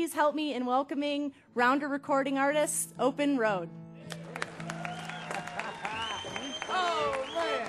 please help me in welcoming Rounder recording artist, Open Road. Oh, man.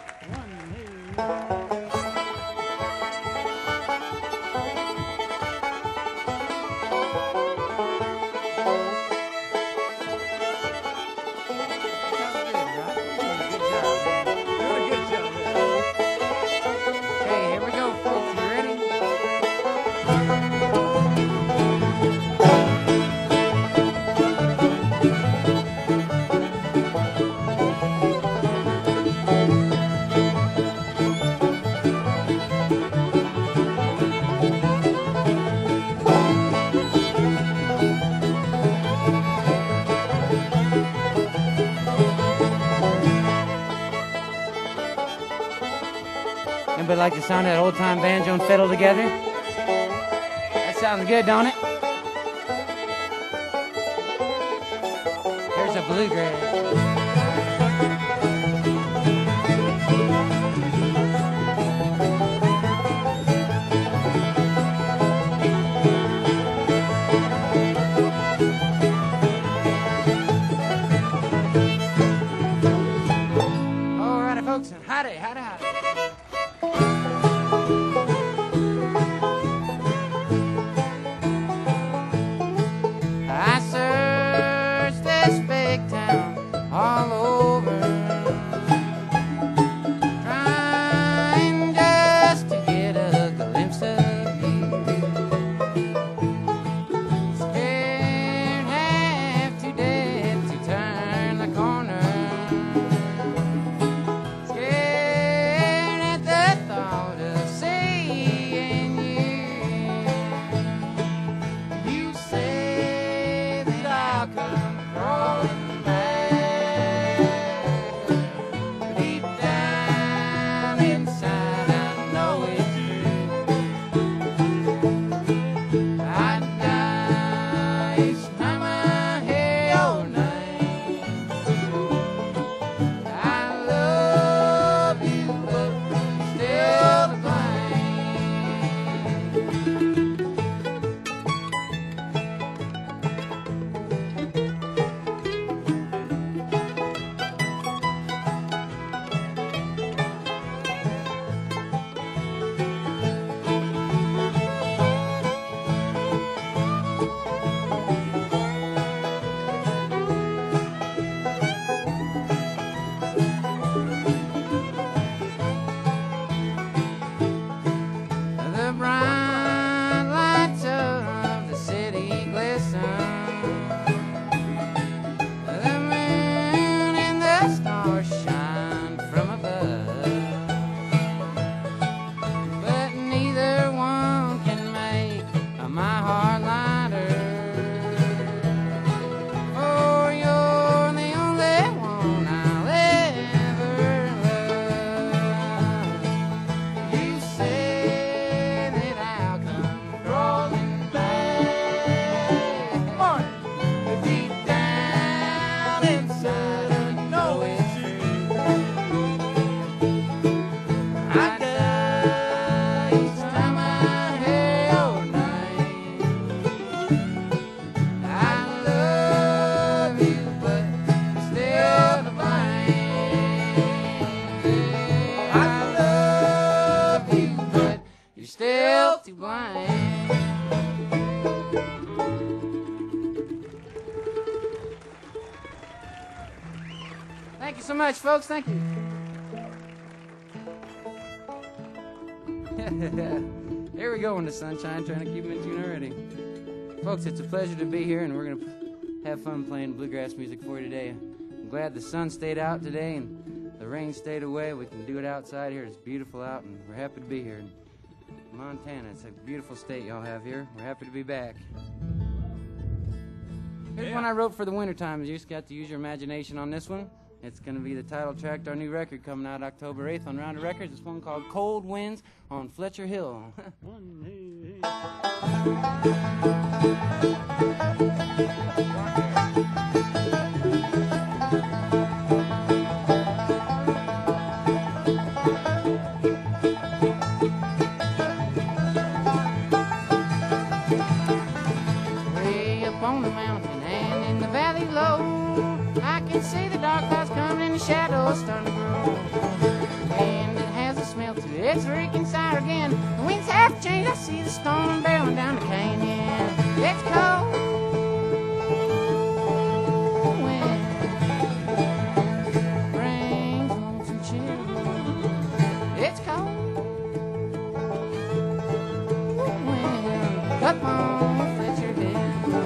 Anybody like the sound of that old-time banjo and fiddle together? That sounds good, don't it? Here's a bluegrass. Alrighty, folks, and howdy, howdy, howdy. I searched this big town all over, trying just to get a glimpse of you. Scared half to death to turn the corner, scared at the thought of seeing you. You say that I'll come crawling back, but deep down inside I know it's true. I'd die each time I hear your name. I love you, but still to blame. The bright lights of the city glisten, the moon and the stars shine from above, but neither one can make my heart lighter, for you're the only one I'll ever love. You say that I'll come crawling back, but deep down inside I know it's true. I die each time I hear your name. I love you, but still to blame. I love you, but you're still to blame. Thank you so much, folks. Thank you. Here we go in the sunshine, trying to keep them in tune already. Folks, it's a pleasure to be here, and we're going to have fun playing bluegrass music for you today. I'm glad the sun stayed out today and the rain stayed away. We can do it outside here. It's beautiful out, and we're happy to be here in Montana. It's a beautiful state y'all have here. We're happy to be back. Here's one I wrote for the wintertime. You just got to use your imagination on this one. It's going to be the title track to our new record coming out October 8th on Rounder Records. It's one called Cold Winds on Fletcher Hill. on the mountain and in the valley low. I can see the dark clouds coming and the shadows starting to grow. And it has a smell to it, it's reeking sour again. The winds have changed, I see the storm barreling down the canyon. It's cold wind brings lonesome chill. It's cold wind, up on Fletcher Hill.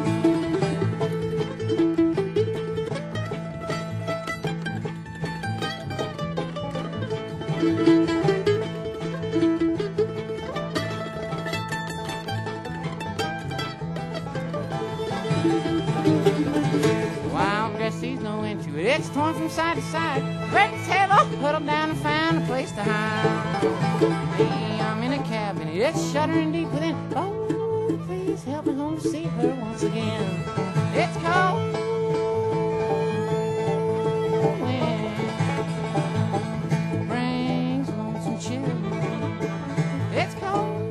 Sees no end to it. It's torn from side to side. Red's head all huddled down and found a place to hide. Hey, I'm in a cabin. It's shuddering deep within. Oh, please help me home to see her once again. It's cold wind brings lonesome chill. It's cold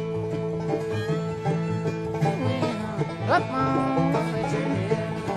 wind up on the Fletcher Hill.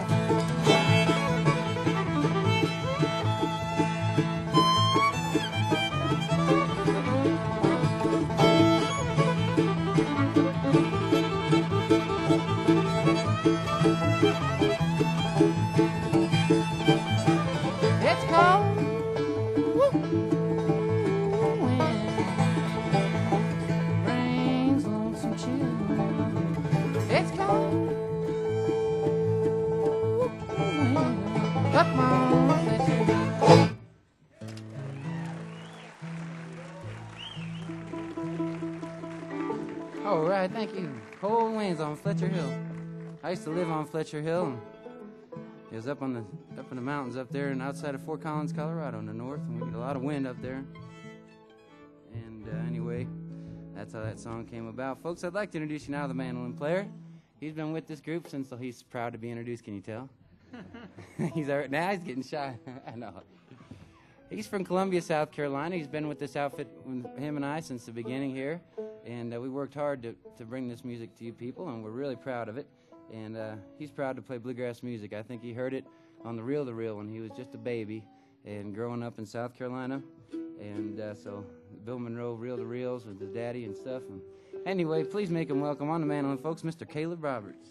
All right, thank you. Cold winds on Fletcher Hill. I used to live on Fletcher Hill. And it was up in the mountains up there and outside of Fort Collins, Colorado in the north, and we get a lot of wind up there. And anyway, that's how that song came about. Folks, I'd like to introduce you now to the mandolin player. He's been with this group since he's proud to be introduced. Can you tell? Now he's getting shy. I know. He's from Columbia, South Carolina. He's been with this outfit, with him and I, since the beginning here. And we worked hard to bring this music to you people, and we're really proud of it. And he's proud to play bluegrass music. I think he heard it on the reel-to-reel when he was just a baby and growing up in South Carolina. And so Bill Monroe reel-to-reels with his daddy and stuff. And anyway, please make him welcome on the mandolin, folks, Mr. Caleb Roberts.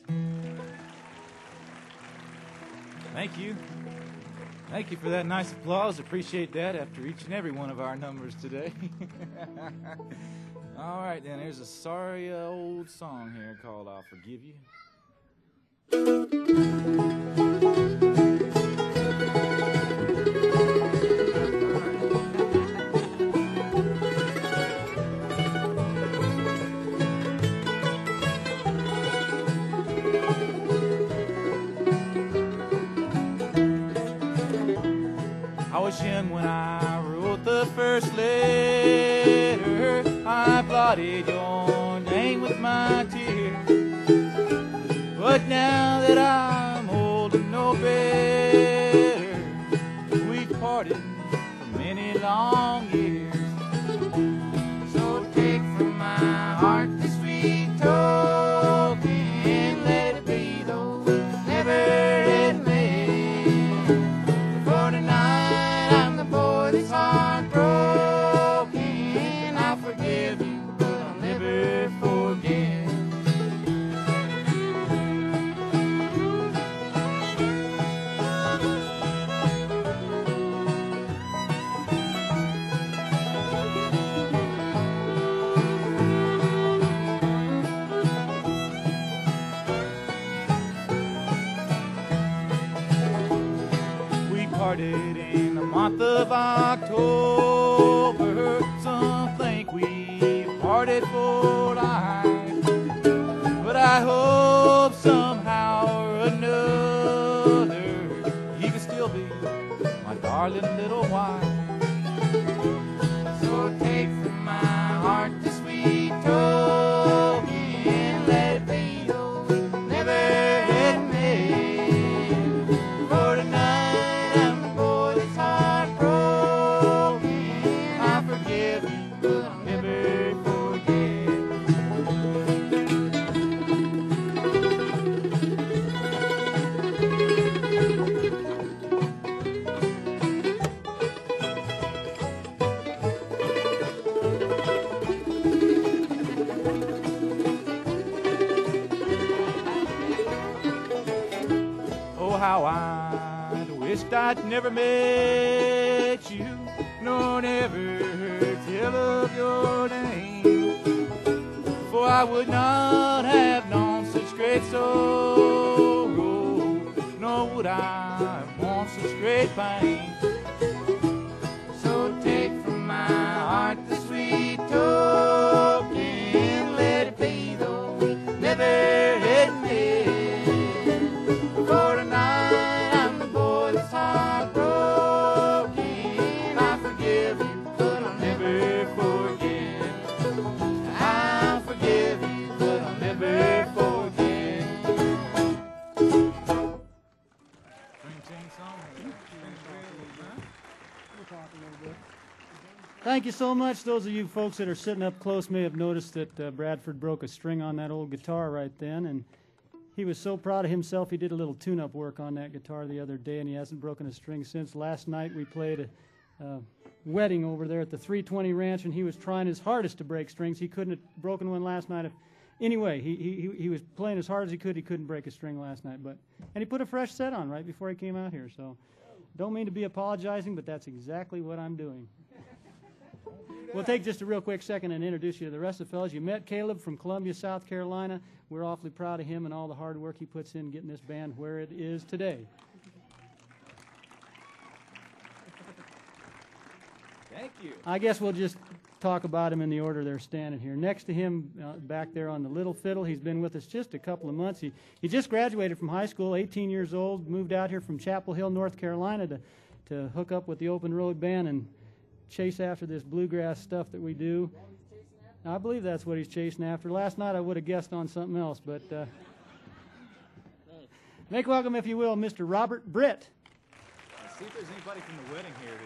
Thank you. Thank you for that nice applause. Appreciate that after each and every one of our numbers today. All right, then. Here's a sorry old song here called I'll Forgive You. I was young when I wrote the first letter. I blotted your name with my tears. But now that I'm old and no better, we've parted for many long years. So take from my heart this sweet token, let it be though never ending. For tonight I'm the boy that's heartbroken. I'll forgive you, but I'll never forget. Parted in the month of October. Some think we parted for life, but I hope somehow or another you can still be my darling little wife. So take from my heart the sweet token, let it be though never ending. For tonight how I wished I'd never met you, nor never tell of your name. For I would not have known such great sorrow, nor would I have known such great pain. So take from my heart the sweet token, let it be though we never had met. For tonight I'm the boy that's heartbroken. I forgive you, but I'll never forget. I forgive you, but I'll never forget. Thank you so much. Those of you folks that are sitting up close may have noticed that Bradford broke a string on that old guitar right then, and he was so proud of himself he did a little tune-up work on that guitar the other day, and he hasn't broken a string since. Last night we played a wedding over there at the 320 Ranch, and he was trying his hardest to break strings. He couldn't have broken one last night. Anyway, he was playing as hard as he could. He couldn't break a string last night, and he put a fresh set on right before he came out here. So don't mean to be apologizing, but that's exactly what I'm doing. We'll take just a real quick second and introduce you to the rest of the fellows. You met Caleb from Columbia, South Carolina. We're awfully proud of him and all the hard work he puts in getting this band where it is today. Thank you. I guess we'll just talk about him in the order they're standing here. Next to him, back there on the little fiddle, he's been with us just a couple of months. He just graduated from high school, 18 years old, moved out here from Chapel Hill, North Carolina to hook up with the Open Road Band and chase after this bluegrass stuff that we do. I believe that's what he's chasing after. Last night I would have guessed on something else, but make welcome, if you will, Mr. Robert Britt. Let's see if there's anybody from the wedding here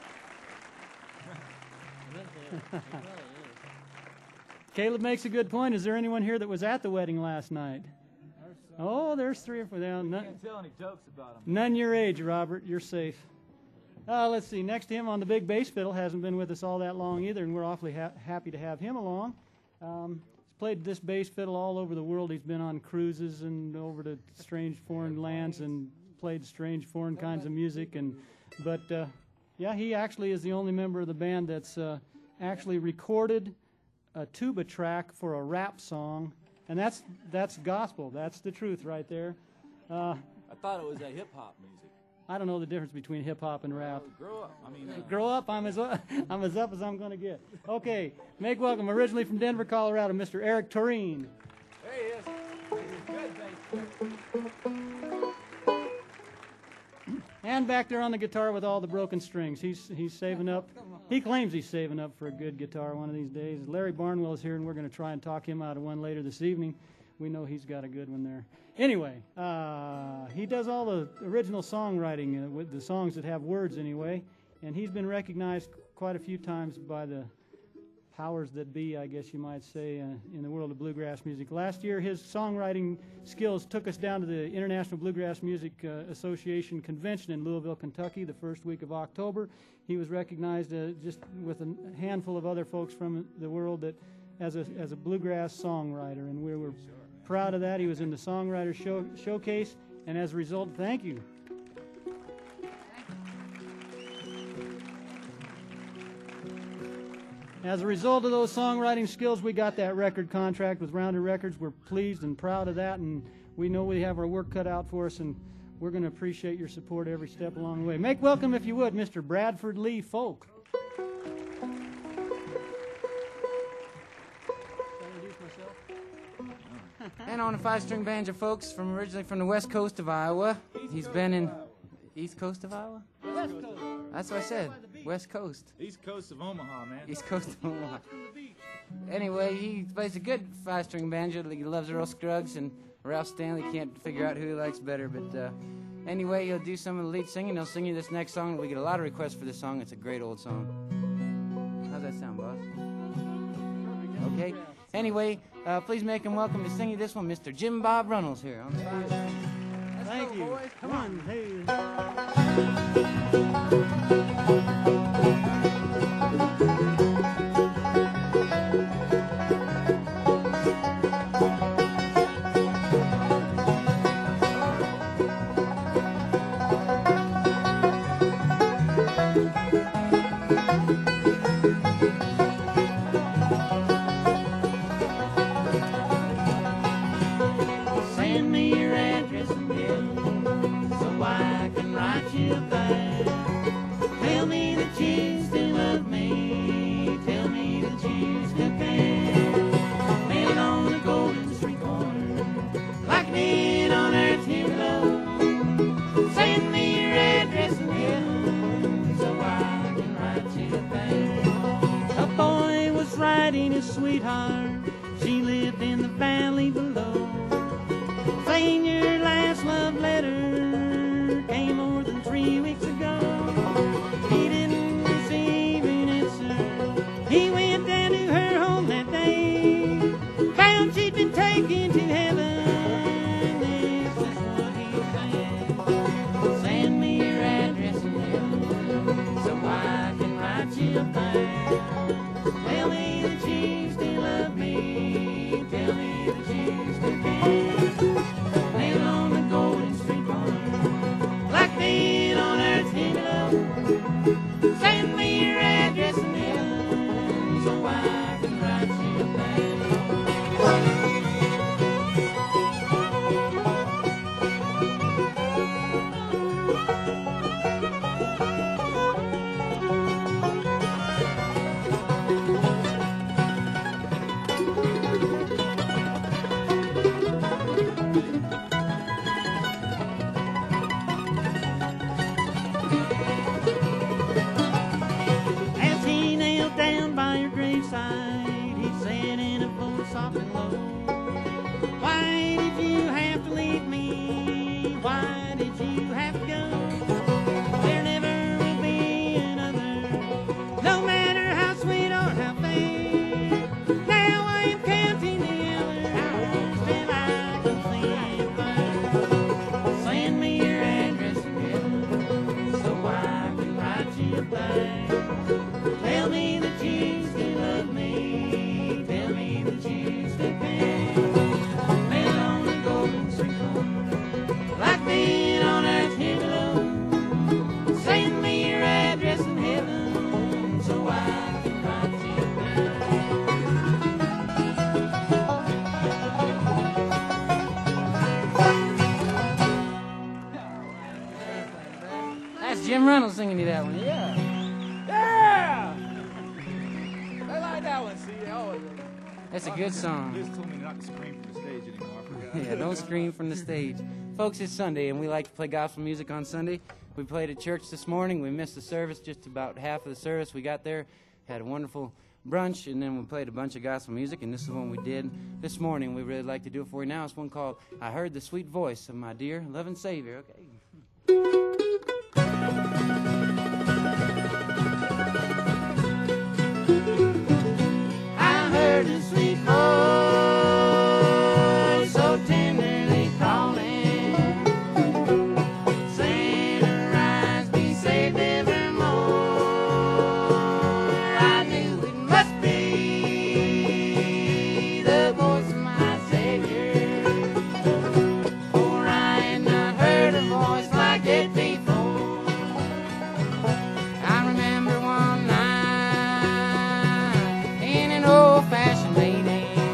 today. Caleb makes a good point. Is there anyone here that was at the wedding last night? Oh, there's 3 or 4. Can't tell any jokes about them. None your age, Robert. You're safe. Let's see. Next to him on the big bass fiddle, hasn't been with us all that long either, and we're awfully happy to have him along. He's played this bass fiddle all over the world. He's been on cruises and over to strange foreign lands and played strange foreign kinds of music. But he actually is the only member of the band that's actually recorded a tuba track for a rap song, and that's gospel. That's the truth right there. I thought it was a hip-hop music. I don't know the difference between hip-hop and rap. Grow up. Grow up, I'm as up as I'm going to get. Okay, make welcome, originally from Denver, Colorado, Mr. Eric Toreen. There he is. Good, And back there on the guitar with all the broken strings. He's saving up. He claims he's saving up for a good guitar one of these days. Larry Barnwell is here, and we're going to try and talk him out of one later this evening. We know he's got a good one there. Anyway, he does all the original songwriting with the songs that have words anyway, and he's been recognized quite a few times by the powers that be, I guess you might say, in the world of bluegrass music. Last year, his songwriting skills took us down to the International Bluegrass Music Association Convention in Louisville, Kentucky, the first week of October. He was recognized just with a handful of other folks from the world that as a bluegrass songwriter, and we were proud of that. He was in the Songwriter Showcase, and as a result, thank you. As a result of those songwriting skills, we got that record contract with Rounder Records. We're pleased and proud of that, and we know we have our work cut out for us, and we're going to appreciate your support every step along the way. Make welcome, if you would, Mr. Bradford Lee Folk. And on a 5-string banjo, folks, originally from the west coast of Iowa. He's been in east coast of Iowa? West Coast. That's what I said. West coast. East coast of Omaha, man. East coast of Omaha. Anyway, he plays a good 5-string banjo. He loves Earl Scruggs, and Ralph Stanley can't figure out who he likes better. But anyway, he'll do some of the lead singing. He'll sing you this next song. We get a lot of requests for this song. It's a great old song. How's that sound, boss? Okay. Anyway, please make him welcome to sing you this one, Mr. Jim Bob Runnels here on the stage. Thank you. Boys. Come on. Hey. saying your last love letter came more than 3 weeks ago. He didn't receive an answer. He went down to her home that day, found she'd been taken to heaven. This is what he said: send me your address in heaven so I can write you a thing. Tell me that you still love me. Tell me that you still care. Nailed on the Golden Street corner, like being on Earth's below. Send me your address in heaven so I can write you a thing. As he knelt down by her graveside, he said in a voice soft and low, why did you have to leave me? Why did you have to go? There never will be another, no matter how sweet or how fair. Now I am counting the hours till I can see you first. Send me your address in heaven so I can write you a thing. Tell me that you still love me. Tell me that you still care. Nailed on the Golden Street corner, like being on Earth here below. Send me your address in heaven so I can write you That's Jim Reynolds singing you that one. Yeah. Yeah! I like that one, see? Oh, That's a good song. Liz told me not to scream from the stage anymore. I forgot. Yeah, don't scream from the stage. Folks, it's Sunday, and we like to play gospel music on Sunday. We played at church this morning. We missed the service, just about half of the service. We got there, had a wonderful brunch, and then we played a bunch of gospel music, and this is one we did this morning. We really like to do it for you now. It's one called I Heard the Sweet Voice of My Dear Loving Savior. Okay. I heard a sweet voice so tenderly calling, saying, arise, be saved evermore. I knew it must be the voice of my Savior, for I had not heard a voice like it before. I remember one night in an old-fashioned meeting,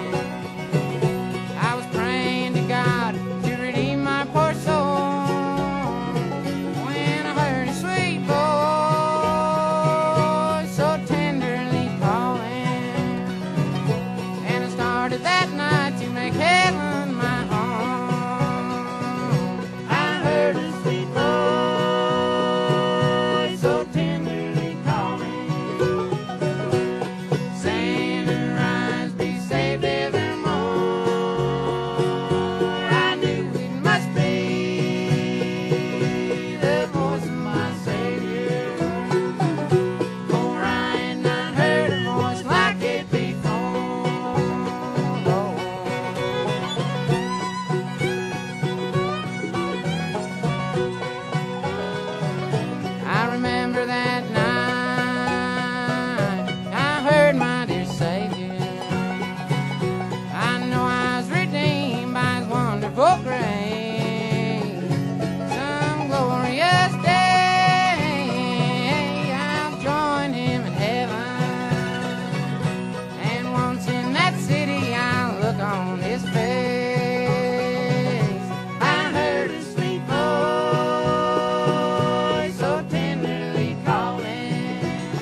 I was praying to God to redeem my poor soul, when I heard a sweet voice so tenderly calling, and I started that night to make heaven my home. I heard a sweet voice so tenderly calling, saying, arise, be saved evermore. I knew it must be the voice of my Savior, for I had not heard a voice like it before. I remember that night I heard my dear Savior. I know I was redeemed by His wonderful grace. Some glorious day I'll join Him in heaven, and once in that city I'll look on His face. I heard a sweet voice so tenderly calling,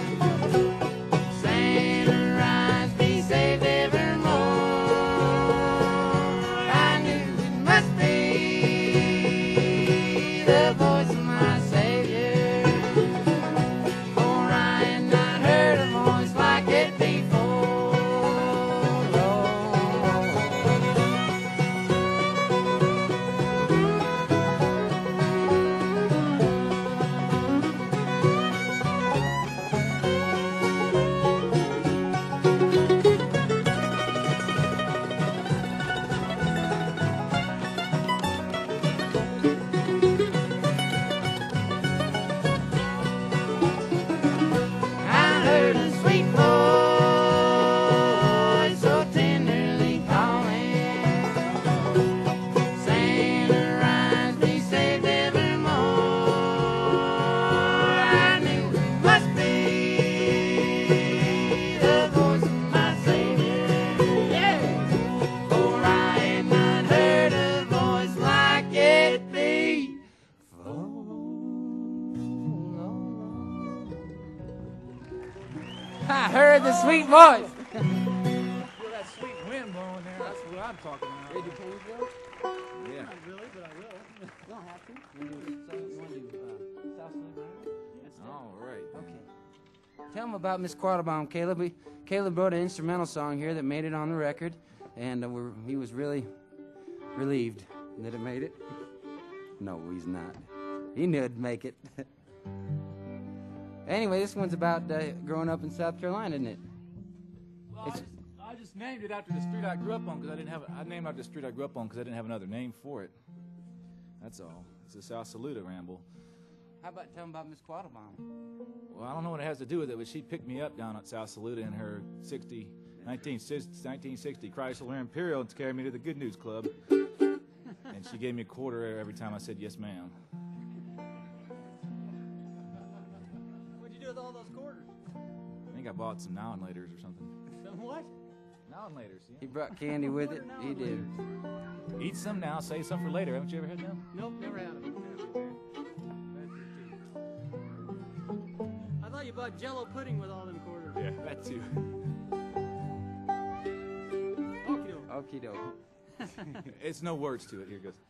saying, arise, be saved evermore. I knew it must be I heard the sweet voice. Feel that sweet wind blowing there. That's what I'm talking about. Ready to change, Joe? Yeah. Not really, but I will. You don't have to. You want to do South Salute Ramble? All right. Okay. Tell them about Miss Quattlebaum, Caleb. Caleb wrote an instrumental song here that made it on the record, and he was really relieved that it made it. No, he's not. He knew it'd make it. Anyway, this one's about growing up in South Carolina, isn't it? Well, I just named it after the street I grew up on because I didn't have. I named after the street I grew up on because I didn't have another name for it. That's all. It's the South Saluda Ramble. How about tell them about Miss Quattlebaum? Well, I don't know what it has to do with it, but she picked me up down at South Saluda in her 1960 Chrysler Imperial to carry me to the Good News Club. And she gave me a quarter every time I said, yes, ma'am. What'd you do with all those quarters? I think I bought some now and laters or something. Some what? Now and laters, yeah. He brought candy with it. He did. Eat some now, save some for later. Haven't you ever had them? Nope, never had them. I thought you bought Jello pudding with all them quarters. Yeah, that too. Okie doke. Okie doke. It's no words to it. Here it goes.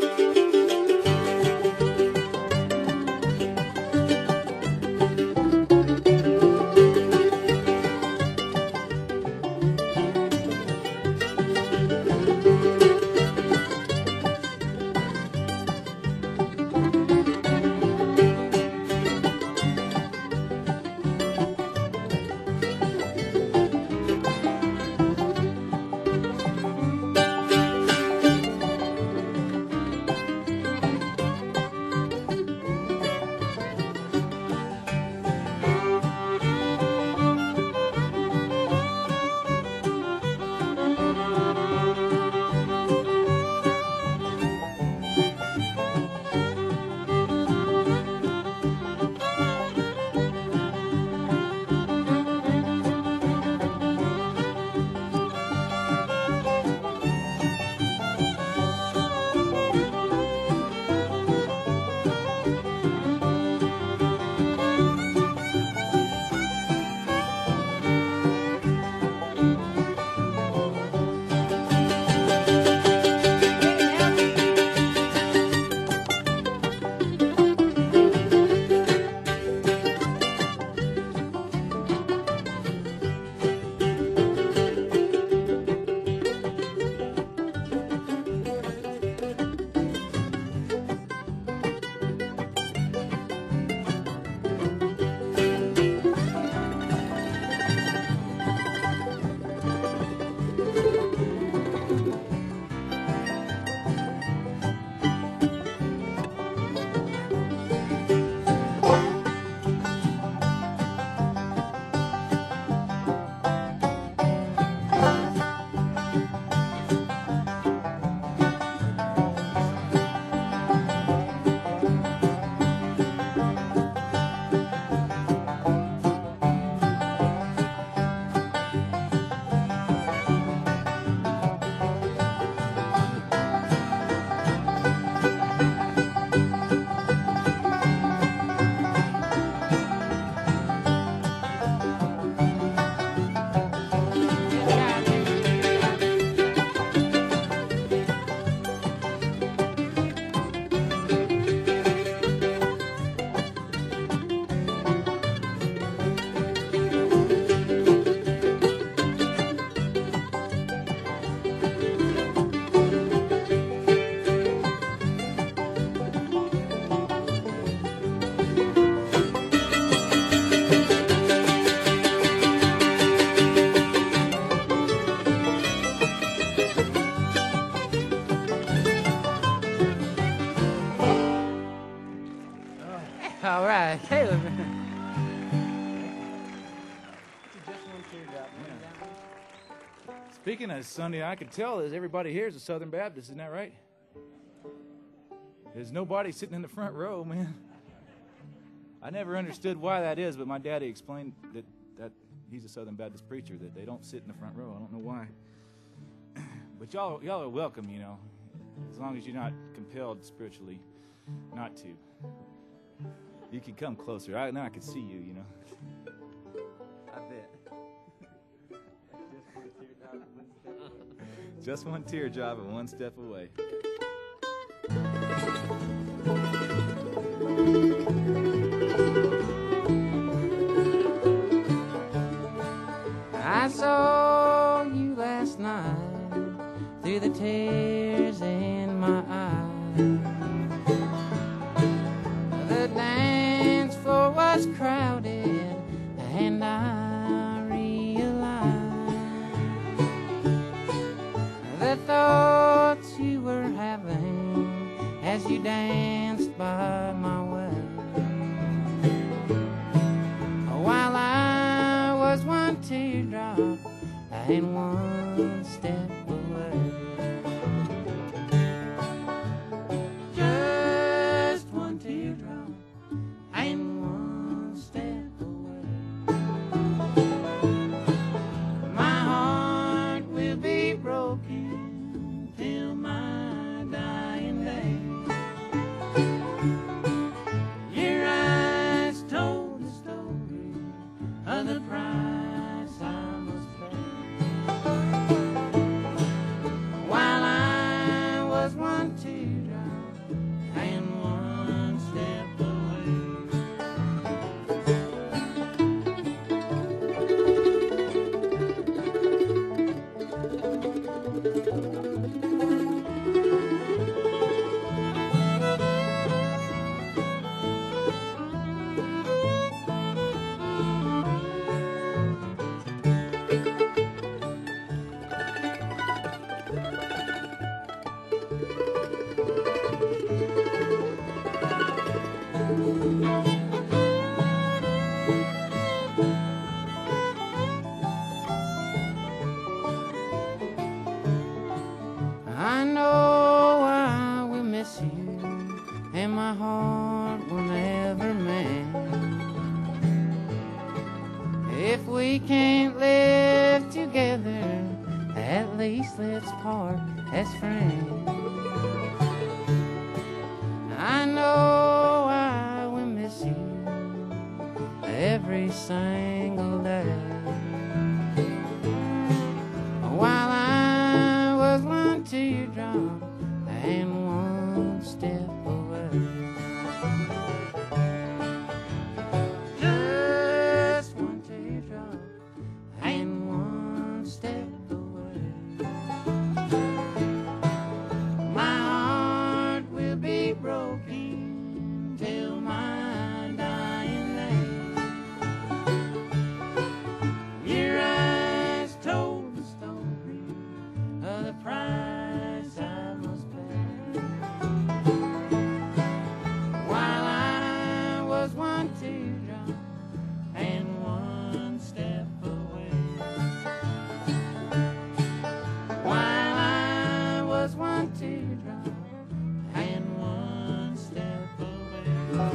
All right, Caleb. Speaking of Sunday, I can tell that everybody here is a Southern Baptist, isn't that right? There's nobody sitting in the front row, man. I never understood why that is, but my daddy explained that he's a Southern Baptist preacher, that they don't sit in the front row. I don't know why. But y'all are welcome, you know, as long as you're not compelled spiritually not to. You can come closer. Now I can see you, you know. I bet. Just one teardrop and one step away. I saw you last night through the tears in my eyes. The dance floor was crowded and I realized the thoughts you were having as you danced by my way. While I was one teardrop and one step away. Just one teardrop and one step away. My heart will be broken till my dying day. Your eyes told the story of the price I must pay. While I was one teardrop and one step away. I know I will miss you, and my heart will never mend. If we can't live together, at least let's part as friends. I know I will miss you every single day. While I was one teardrop and one step away. Just one teardrop and one step away. My heart will be broken till my dying day. Your eyes told the story of the price I must pay. While I was one teardrop and one step away. While I was one teardrop and one step away.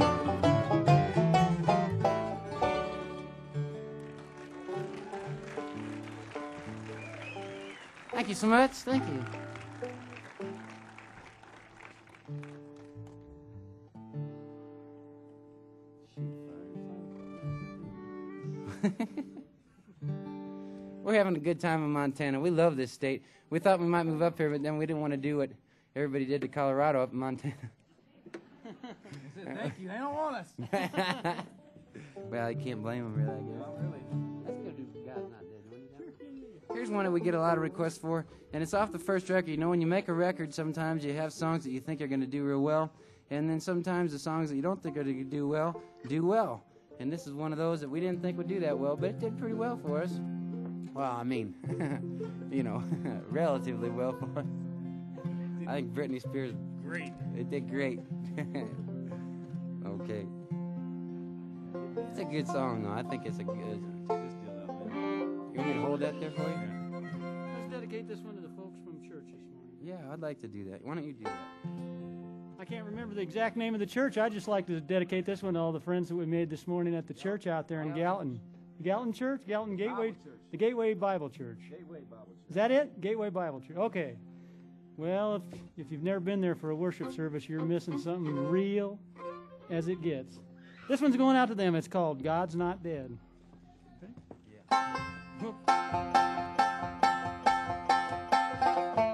Thank you so much. Thank you. We're having a good time in Montana. We love this state. We thought we might move up here, but then we didn't want to do what everybody did to Colorado up in Montana. Thank you. They don't want us. Well, I can't blame them, really, I guess. Not really. Let's go do God's Not Dead. Here's one that we get a lot of requests for, and it's off the first record. You know, when you make a record, sometimes you have songs that you think are going to do real well, and then sometimes the songs that you don't think are going to do well. And this is one of those that we didn't think would do that well, but it did pretty well for us. Well, I mean, you know, relatively well for us. I think Britney Spears, Great. it did great. Okay. It's a good song, though. I think it's a good... Check this deal out, man. You want me to hold that there for you? Let's dedicate this one to the folks from church this morning. Yeah, I'd like to do that. Why don't you do that? I can't remember the exact name of the church. I'd just like to dedicate this one to all the friends that we made this morning at the church out there in Gallatin. Gallatin Church? Gallatin Gateway? The Gateway Bible Church. Gateway Bible Church. Is that it? Gateway Bible Church. Okay. Well, if you've never been there for a worship service, you're missing something real as it gets. This one's going out to them. It's called God's Not Dead. Okay? Yeah.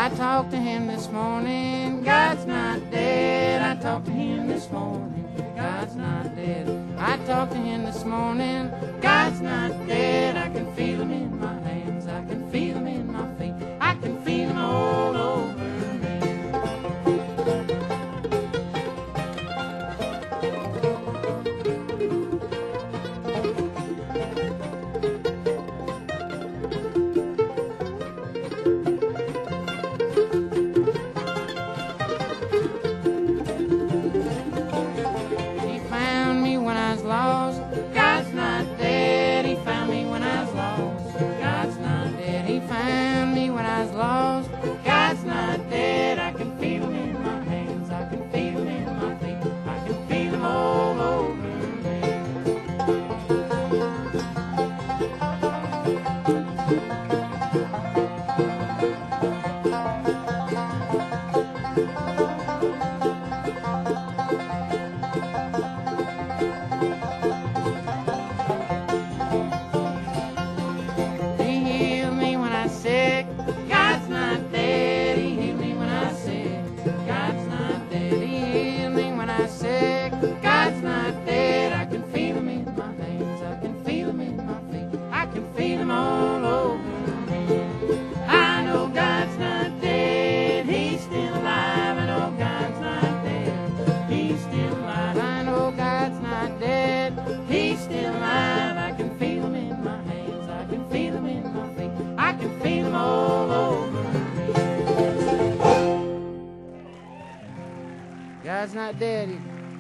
I talked to him this morning, God's not dead. I talked to him this morning, God's not dead. I talked to him this morning, God's not dead. I can feel him in my hands, I can feel him in my feet, I can feel him all over me. God's not dead.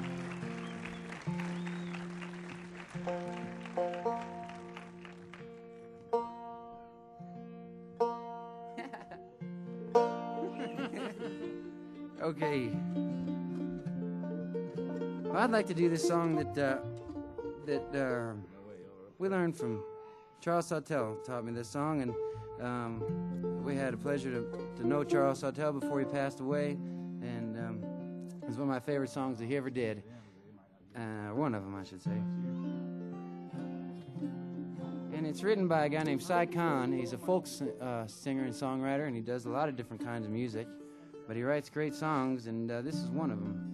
Okay. Well, I'd like to do this song that we learned from Charles Sawtelle. Taught me this song, and we had a pleasure to know Charles Sawtelle before he passed away, and it's one of my favorite songs that he ever did. One of them, I should say. And it's written by a guy named Cy Khan. He's a folk singer and songwriter, and he does a lot of different kinds of music. But he writes great songs, and this is one of them.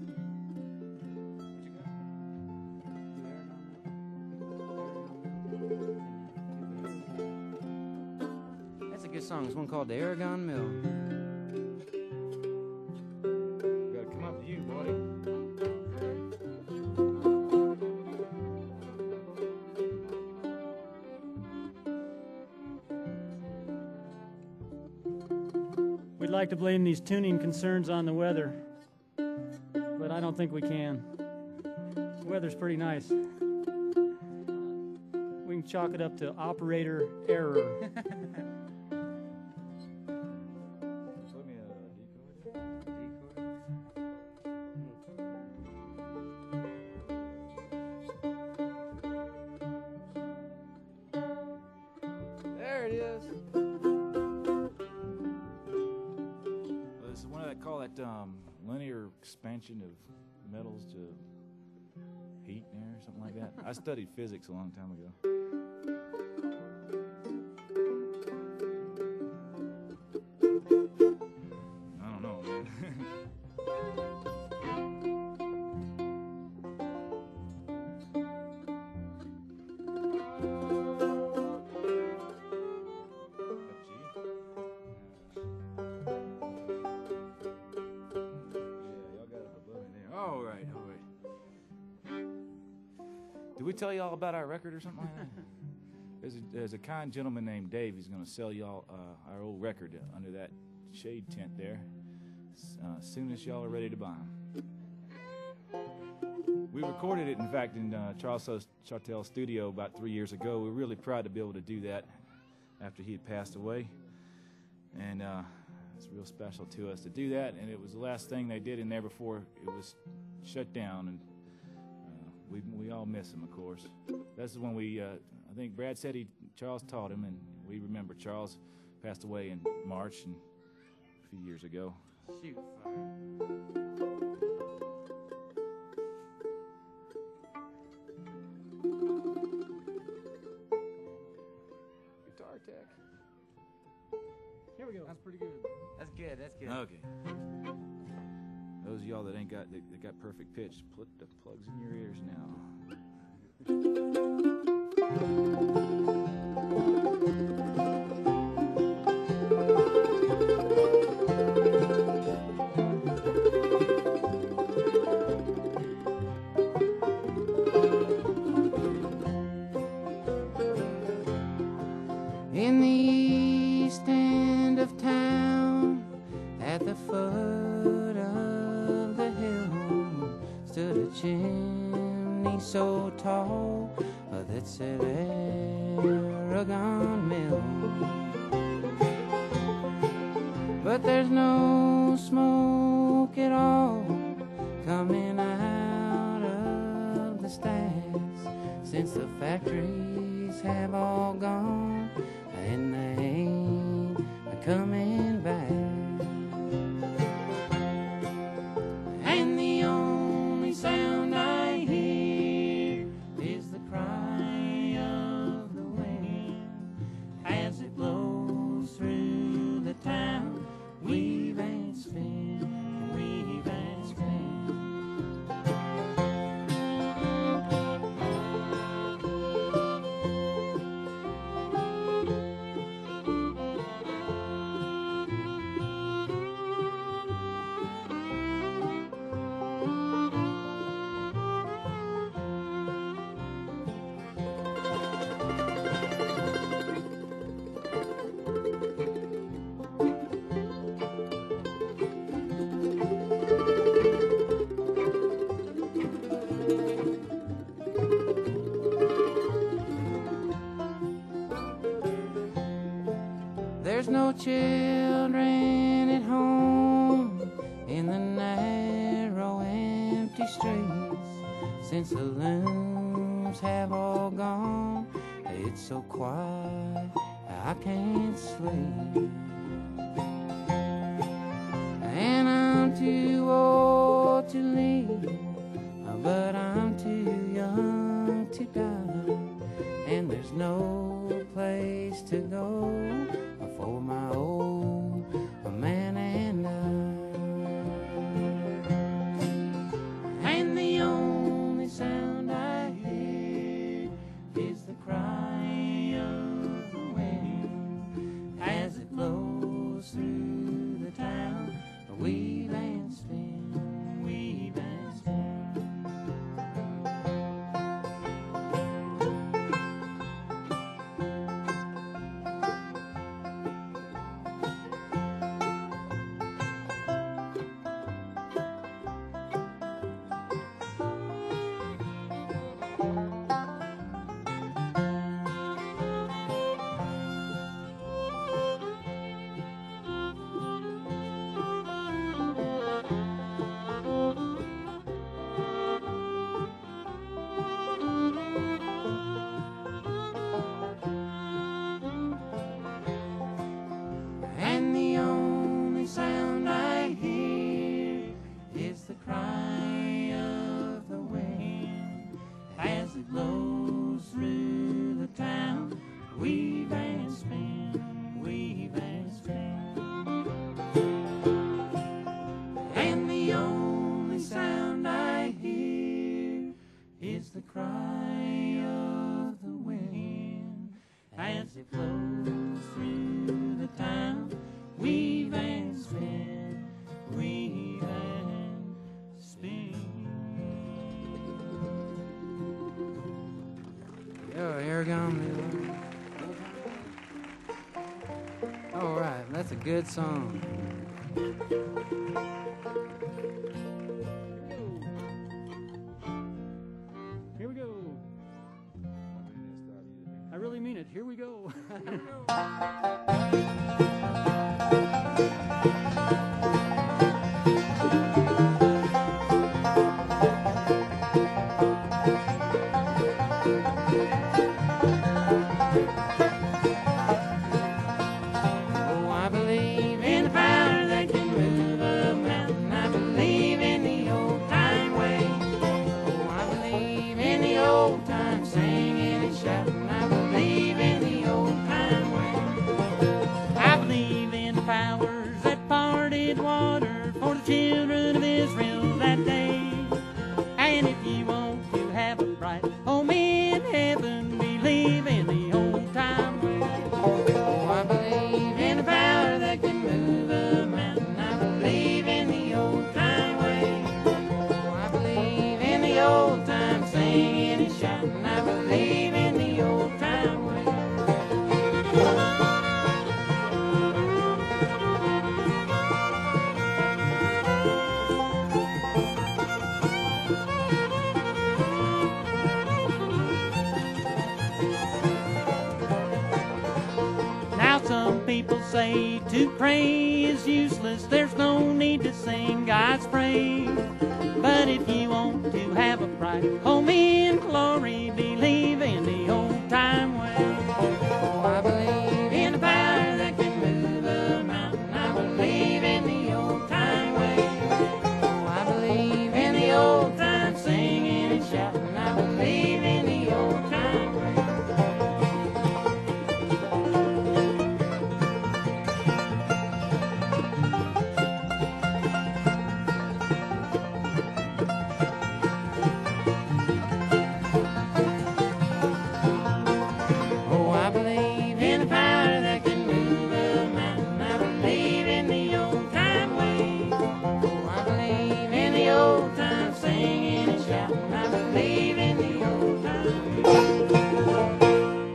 That's a good song. It's one called The Aragon Mill. Gotta come up to you, buddy. We'd like to blame these tuning concerns on the weather, but I don't think we can. The weather's pretty nice. We can chalk it up to operator error. There it is. This is one of that call that linear expansion of metals to heat and air, something like that. I studied physics a long time ago. I don't know, man. All right. Did we tell you all about our record or something like that? There's a kind gentleman named Dave. He's going to sell y'all our old record under that shade tent there as soon as y'all are ready to buy them. We recorded it, in fact, in Charles Sawtelle's studio about 3 years ago. We're really proud to be able to do that after he had passed away. And it's real special to us to do that. And it was the last thing they did in there before it was shut down. And we all miss him, of course. This is when I think Brad said Charles taught him, and we remember Charles passed away in March and a few years ago. Shoot. Guitar tech. Here we go. That's pretty good. That's good. That's good. Okay. Those of y'all that ain't got that got perfect pitch, put the plugs in your ears now. In the east end of town, at the foot of the hill, stood a chimney so tall that said Aragon Mill. But there's no smoke at all coming out of the stacks, since the factories have all gone and they ain't coming back. And the only sound I hear is the cry of the wind as it blows through the town. Weave and spin, weave and spin. There's no children at home in the narrow empty streets, since the looms have all gone. It's so quiet I can't sleep, and I'm too old to leave, but I'm too young to die, and there's no place to go for my old man and I. And the only sound I hear is the cry of the wind as it blows through the town. Weave and spin, weave and spin. And the only sound I hear is the cry of the wind as it blows through the town. Weave and spin, weave and spin. And the only sound I hear is the cry of the wind as it blows through the town. Weave and spin, weave and spin. Oh, Aragon Mill. All right, that's a good song. Here we go. I really mean it. Here we go. Oh, I believe in the power that can move a mountain. I believe in the old time way. Oh, I believe in the old time singing and shouting. I believe in the old time way. I believe in the say to pray is useless. There's no need to sing God's praise. But if you want to have a bright home in glory, believe in the old time way. Oh, I believe in the power that can move a mountain. I believe in the old time way. Oh, I believe in the old time singing and shouting. I believe in the old time way. Oh, I believe in the power that can move a mountain. I believe in the old time way. Oh, I believe in the old time singing and shouting. I believe in the old time way.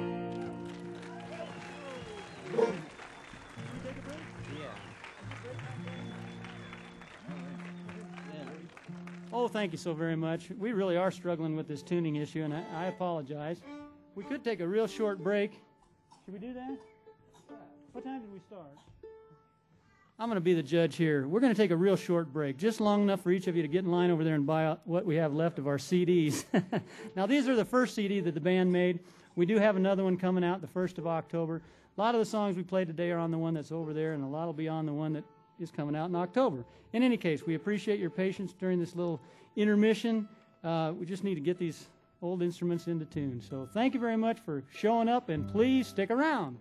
Oh, thank you so very much. We really are struggling with this tuning issue, and I apologize. We could take a real short break. Should we do that? What time did we start? I'm going to be the judge here. We're going to take a real short break, just long enough for each of you to get in line over there and buy out what we have left of our CDs. Now, these are the first CD that the band made. We do have another one coming out the 1st of October. A lot of the songs we played today are on the one that's over there, and a lot will be on the one that is coming out in October. In any case, we appreciate your patience during this little intermission. We just need to get these old instruments into tune. So thank you very much for showing up, and please stick around.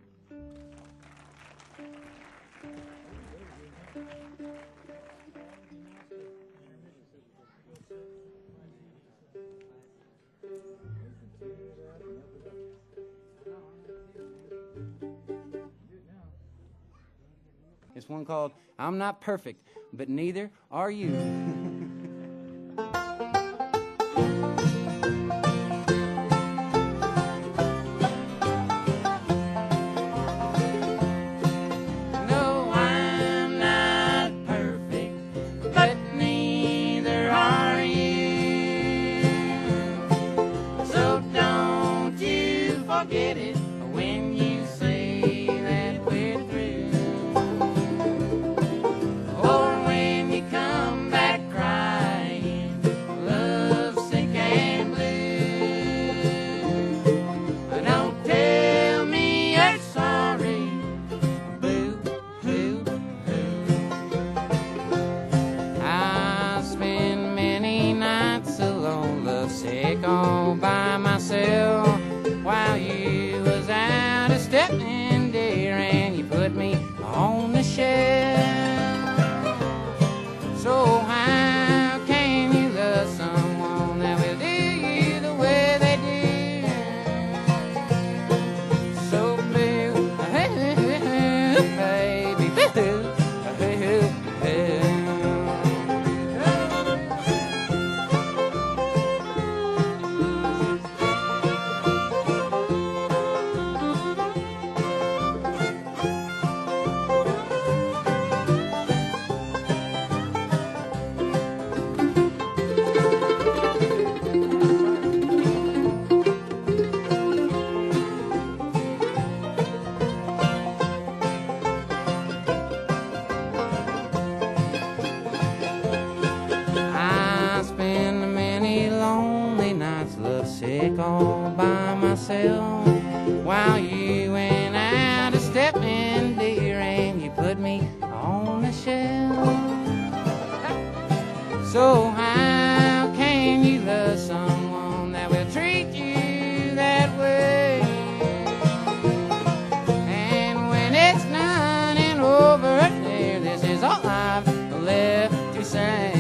It's one called I'm Not Perfect, but neither are you. No, I'm not perfect, but neither are you. So don't you forget it when you say that we're through. Or when you come back crying, lovesick and blue. Don't tell me you're sorry, boo, boo, boo. I spend many nights alone, lovesick all by myself, while you was out a stepping deer and you put me on the shelf. So how can you love someone that will do you the way they do? So boo, baby, boo, I spend many lonely nights lovesick all by myself, while you went out a stepping deer and you put me on the shelf. So how can you love someone that will treat you that way? And when it's done and over there, this is all I've left to say.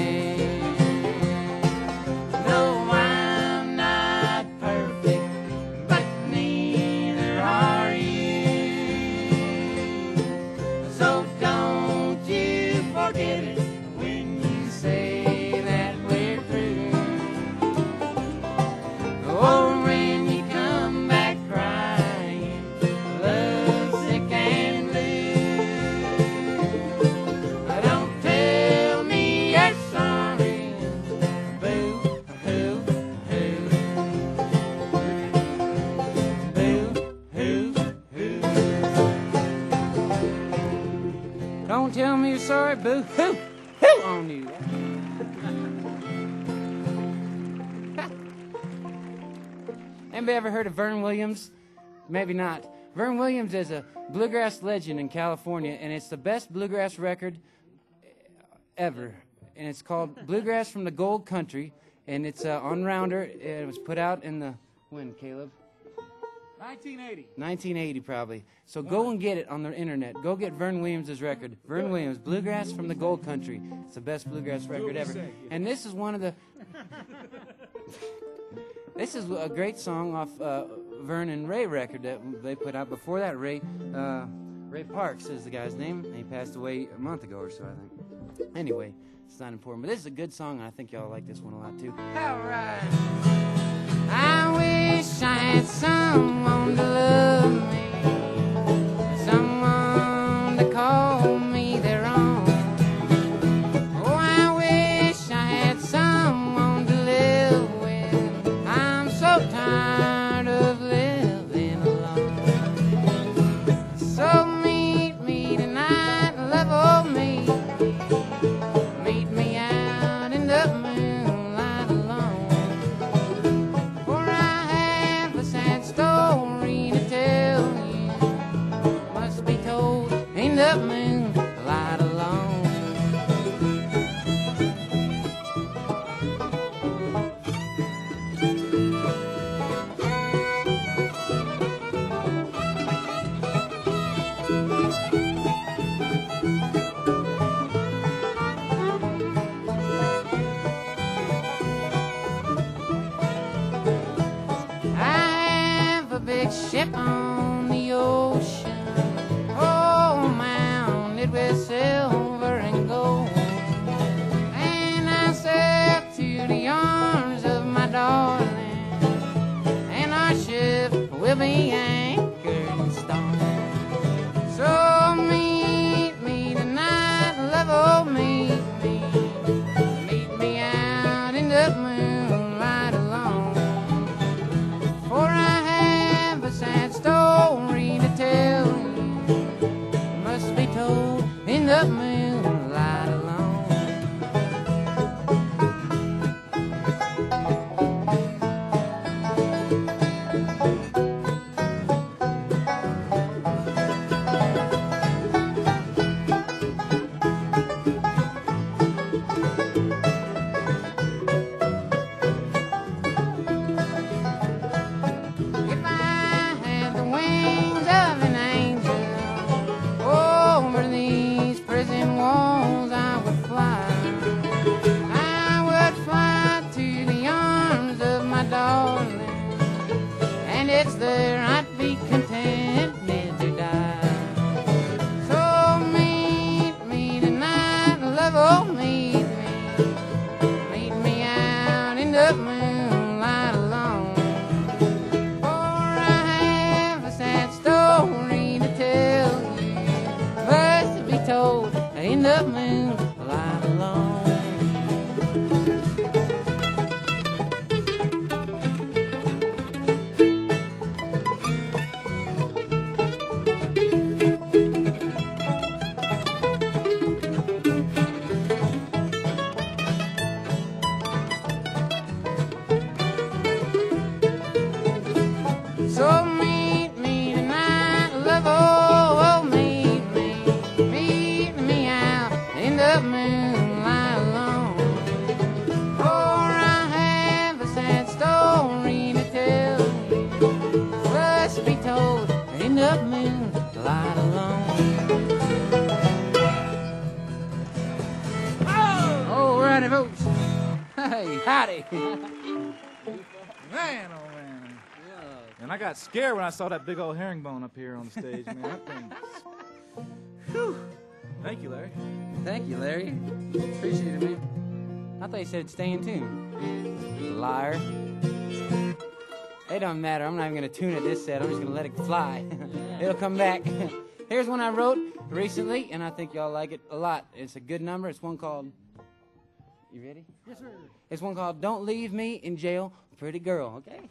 No, I'm not perfect, but neither are you. So don't you forget it when you say that sorry, boo hoo, hoo on you. Anybody ever heard of Vern Williams? Maybe not. Vern Williams is a bluegrass legend in California, and it's the best bluegrass record ever. And it's called Bluegrass from the Gold Country, and it's on Rounder. It was put out in the, when, Caleb? 1980. 1980, probably. So go and get it on the internet. Go get Vern Williams' record. Vern Williams, Bluegrass from the Gold Country. It's the best bluegrass record ever. And this is one of the... This is a great song off Vern and Ray record that they put out. Before that, Ray Parks is the guy's name. And he passed away a month ago or so, I think. Anyway, it's not important. But this is a good song, and I think y'all like this one a lot, too. All right. I wish I had someone to love me, someone to call me their own. Oh, I wish I had someone to live with. I'm so tired of living alone. So meet me tonight, love of me. Meet me out in the moonlight alone. For I have a sad story to tell you. Must be told in the moonlight alone. I have a big ship on the ocean, all mounted with silver and gold. And I sail to the arms of my darling, and our ship will be anchored in stone. So meet me tonight, love, oh meet me. Meet me out in the moonlight alone. For I have a sad story to tell you. Must be told in the moonlight alone. If I had the wings of an angel, over these prison walls I would fly. I would fly to the arms of my darling, and it's there I'd be contented to die. So meet me tonight, love, oh meet me. Meet me out in the moonlight alone. For I have a sad story to tell you. Must be told in the moonlight alone. So meet me tonight, love, oh meet me. Meet me out in the moonlight alone. For I have a sad story to tell you. Must be told in the moonlight alone. Oh, righty, folks. Hey, howdy. Man, oh man. And I got scared when I saw that big old herringbone up here on the stage, man. That thing. Whew. Thank you, Larry. Thank you, Larry. Appreciate it, man. I thought you said stay in tune. Liar. It don't matter. I'm not even going to tune it this set. I'm just going to let it fly. It'll come back. Here's one I wrote recently, and I think y'all like it a lot. It's a good number. It's one called... You ready? Yes, sir. It's one called Don't Leave Me in Jail, Pretty Girl, okay?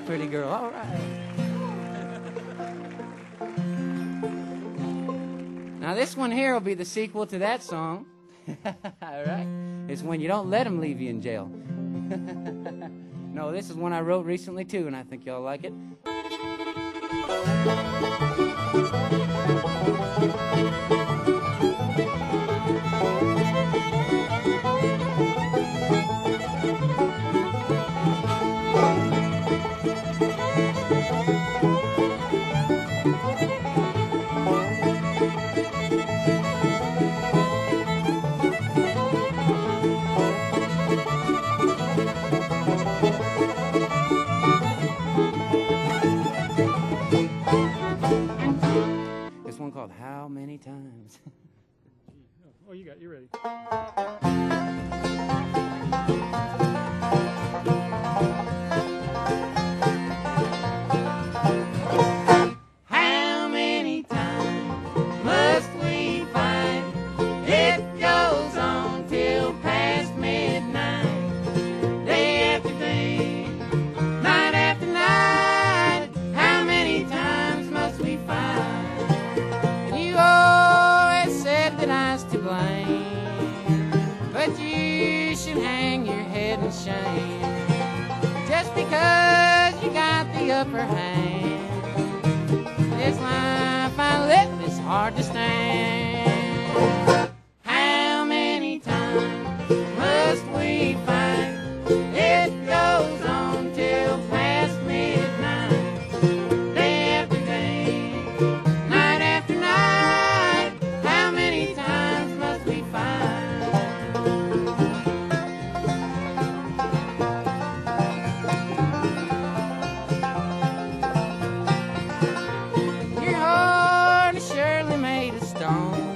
pretty girl. All right. Now this one here will be the sequel to that song. All right. It's When You Don't Let 'Em Leave You in Jail. No, this is one I wrote recently too, and I think y'all like it. Called How Many Times. Oh, you're ready. How many times must we fight? It goes on till past midnight. Day after day, night after night. How many times must we fight? You always said that I was to blame, but you should hang your head in shame just because you got the upper hand. This life I live is hard to stand. How many times must we fight? It goes on till past midnight. Day after day, night after night. How many times must we fight? Your heart is surely made of stone.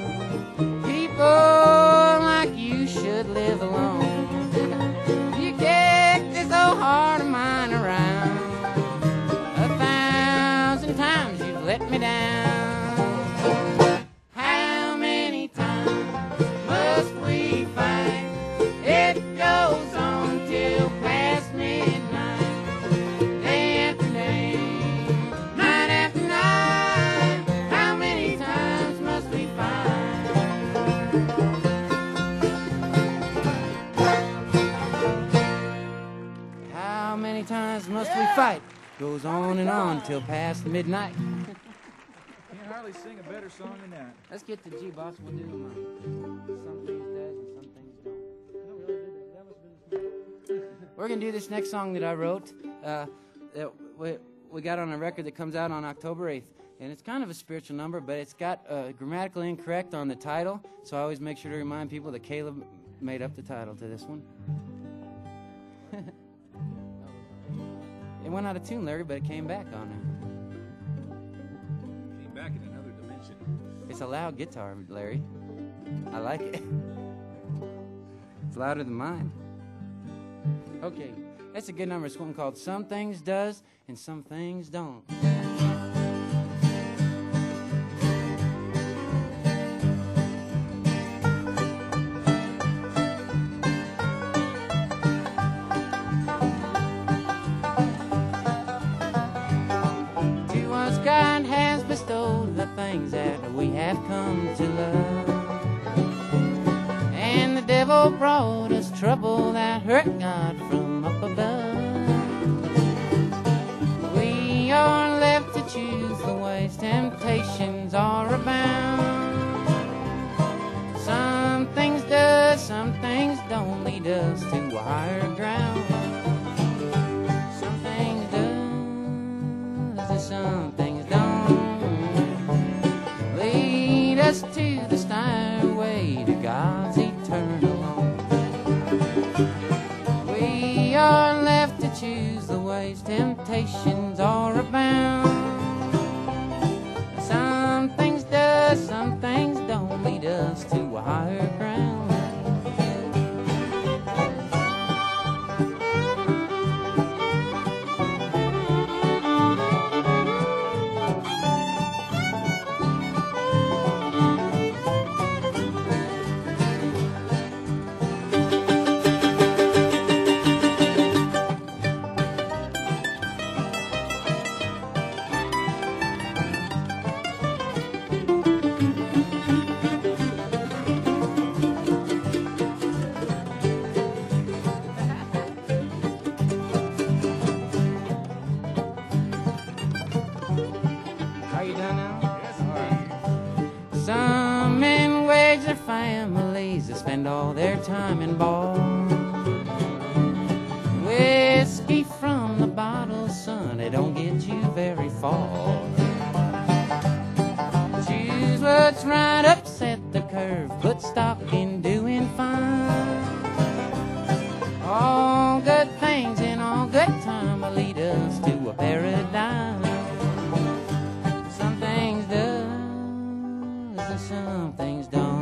People like you should live alone. You kick this old heart of mine around. 1,000 times you've let me down. How many times must we fight? It goes on till past midnight. Day after day, night after night. How many times must we fight? How many times must we fight? Goes on and on till past midnight. Can't hardly sing a better song than that. Let's get to G, boss. We'll do some things does and some things don't. We're going to do this next song that I wrote that we got on a record that comes out on October 8th. And it's kind of a spiritual number, but it's got grammatically incorrect on the title, so I always make sure to remind people that Caleb made up the title to this one. It went out of tune, Larry, but it came back on there. Came back in another dimension. It's a loud guitar, Larry. I like it. It's louder than mine. Okay, that's a good number. It's one called Some Things Does and Some Things Don't. To us God has bestowed the things that we have come to love. And the devil brought us trouble that hurt God from up above. We are left to choose the ways temptations are abound. Some things does, some things don't lead us to higher ground. Some things does, and some things don't lead us to the stairway to God's eternal home. We are left to choose the ways temptations are abound. Some things does, some things don't lead us to a higher ground. families that spend all their time in bars. Whiskey from the bottle, son, it don't get you very far. Choose what's right, upset the curve, put stock in doing fine. All good things in all good time will lead us to a paradigm. Some things does and some things don't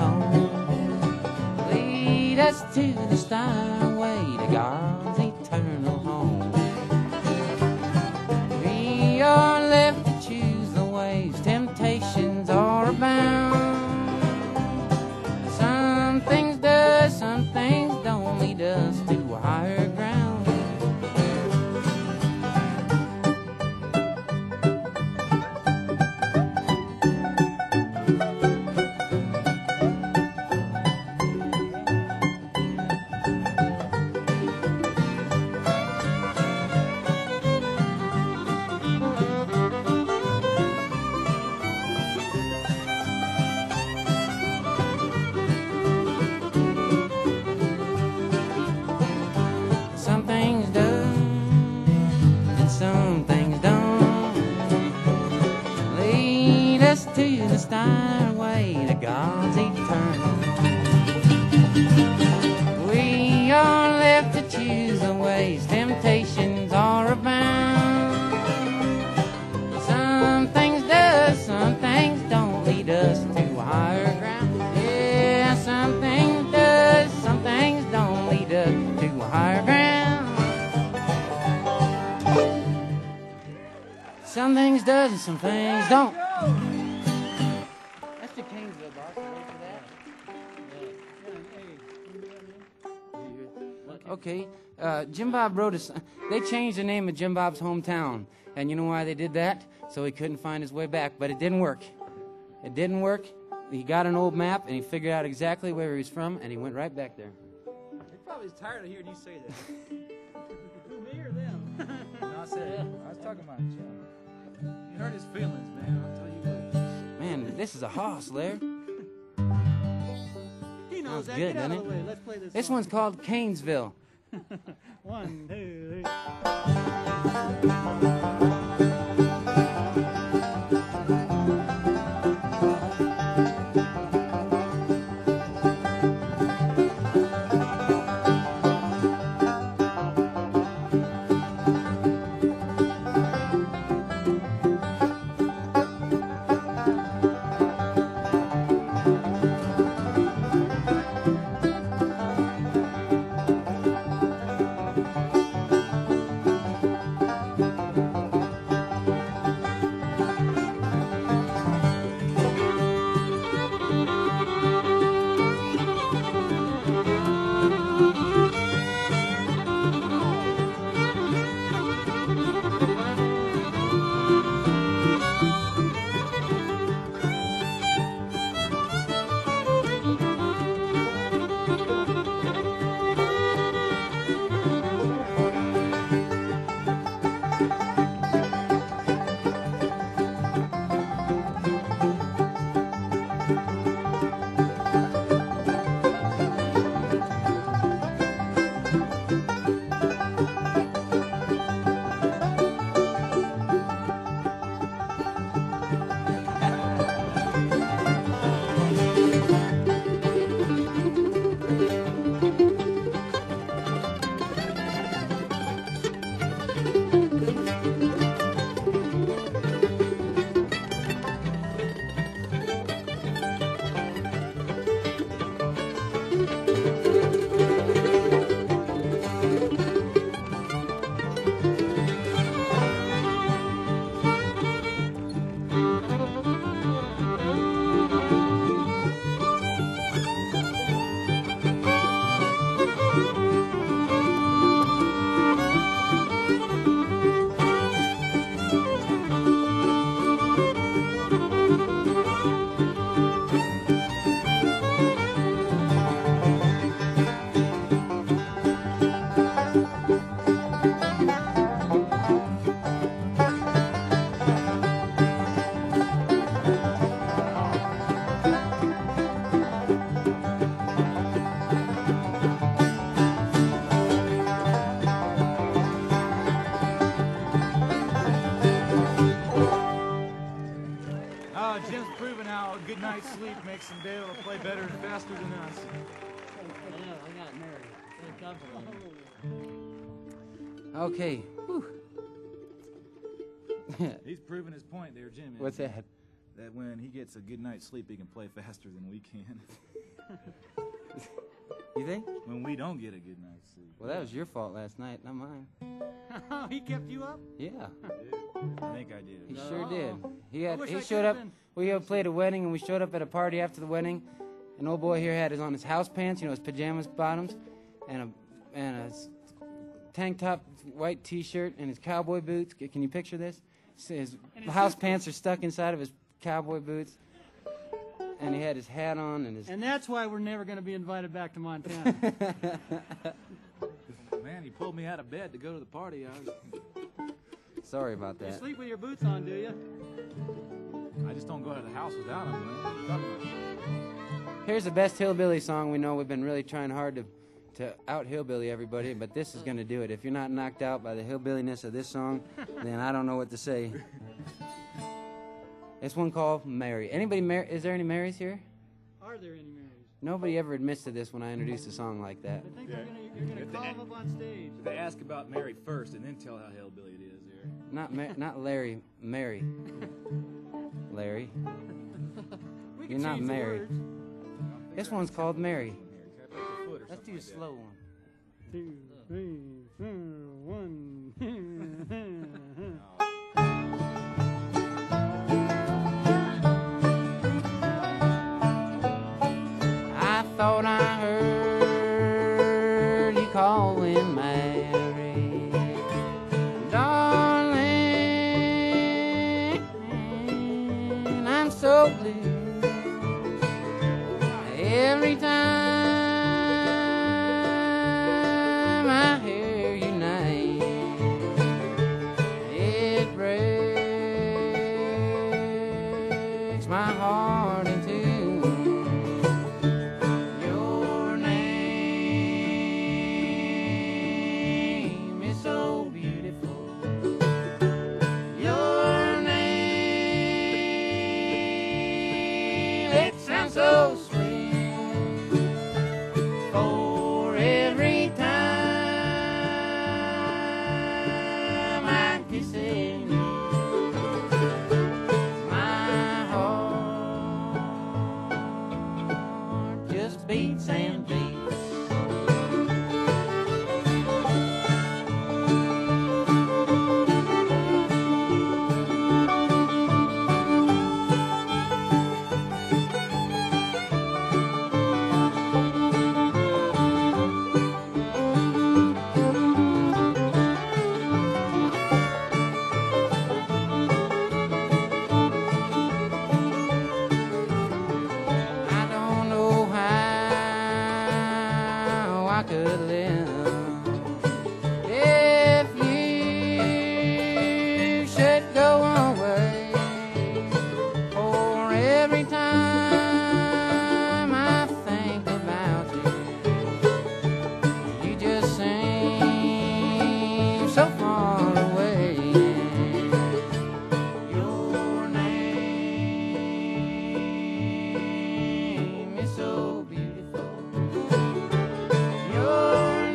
lead us to the starway to God's eternal home. We are left to choose the ways temptations are abound. Some things does, some things don't lead us to a higher ground. Some things do, and some things don't lead us to the starway to God's eternal. We are left to choose the ways temptations are abound. Some things do, some things don't lead us to a higher ground. Yeah, some things do, some things don't lead us to a higher ground. Some things does and some things don't. That's the Kingsville, boss. Ready for that? Okay. Jim Bob wrote us. They changed the name of Jim Bob's hometown, and you know why they did that? So he couldn't find his way back. But it didn't work. It didn't work. He got an old map and he figured out exactly where he was from, and he went right back there. He probably is tired of hearing you say that. Who, me or them? No, I was talking about Jim. You hurt his feelings, man. I'll tell you what. Man, this is a hoss, Larry. He knows Sounds that. good, Get out of doesn't the way. Let's play this. This song. one's called Canesville. 1, 2, 3. play better and faster than us. Okay. Whew. He's proving his point there, Jim. What's that? That when he gets a good night's sleep, he can play faster than we can. You think? When we don't get a good night's sleep. Well, that was your fault last night, not mine. He kept you up? Yeah, I think I did. he sure did. I wish I He could've showed up. been. We played a wedding, and we showed up at a party after the wedding. An old boy here had on his house pants, his pajamas bottoms, and a tank top, white T-shirt, and his cowboy boots. Can you picture this? His house pants are stuck inside of his cowboy boots, and he had his hat on and his. And that's why we're never going to be invited back to Montana. Man, he pulled me out of bed to go to the party. Sorry about You that. sleep with your boots on, do you? I just don't go out of the house without him, man. What are you talking about? Here's the best hillbilly song we know. We've been really trying hard to out hillbilly everybody, but this is going to do it. If you're not knocked out by the hillbilliness of this song, then I don't know what to say. It's one called Mary. Anybody is there any Marys here? Are there any Marys? Nobody ever admits to this when I introduce a song like that. I think you're going to call them up on stage. They ask about Mary first and then tell how hillbilly it is there. Not Larry, Mary. Larry. We You're can not change the married. words. This one's called Mary. Let's Let's do a slow one. 2, 3, 1. I thought I heard you calling Mary, darling. I'm so blue every time I hear your name. It breaks my heart in two. Your name is so beautiful. Your name, it sounds so sweet. For every time I kiss you, my heart just beats and beats. I don't know how I could live if you should go away. For every time I think about you, you just seem so far away. Your name is so beautiful. Your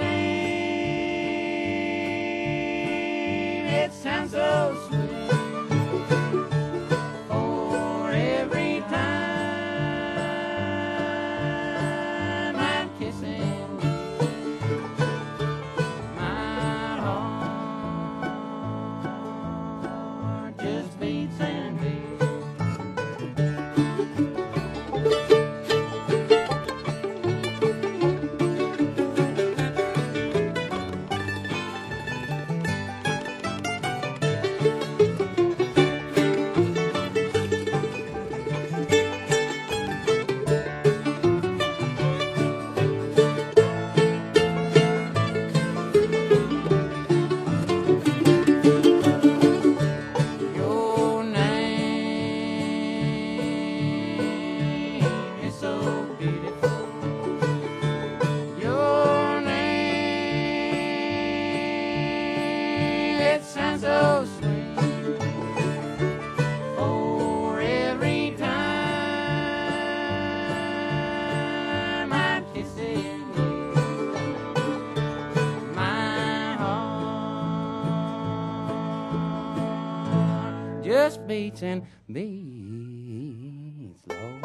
beats and beats, Lord.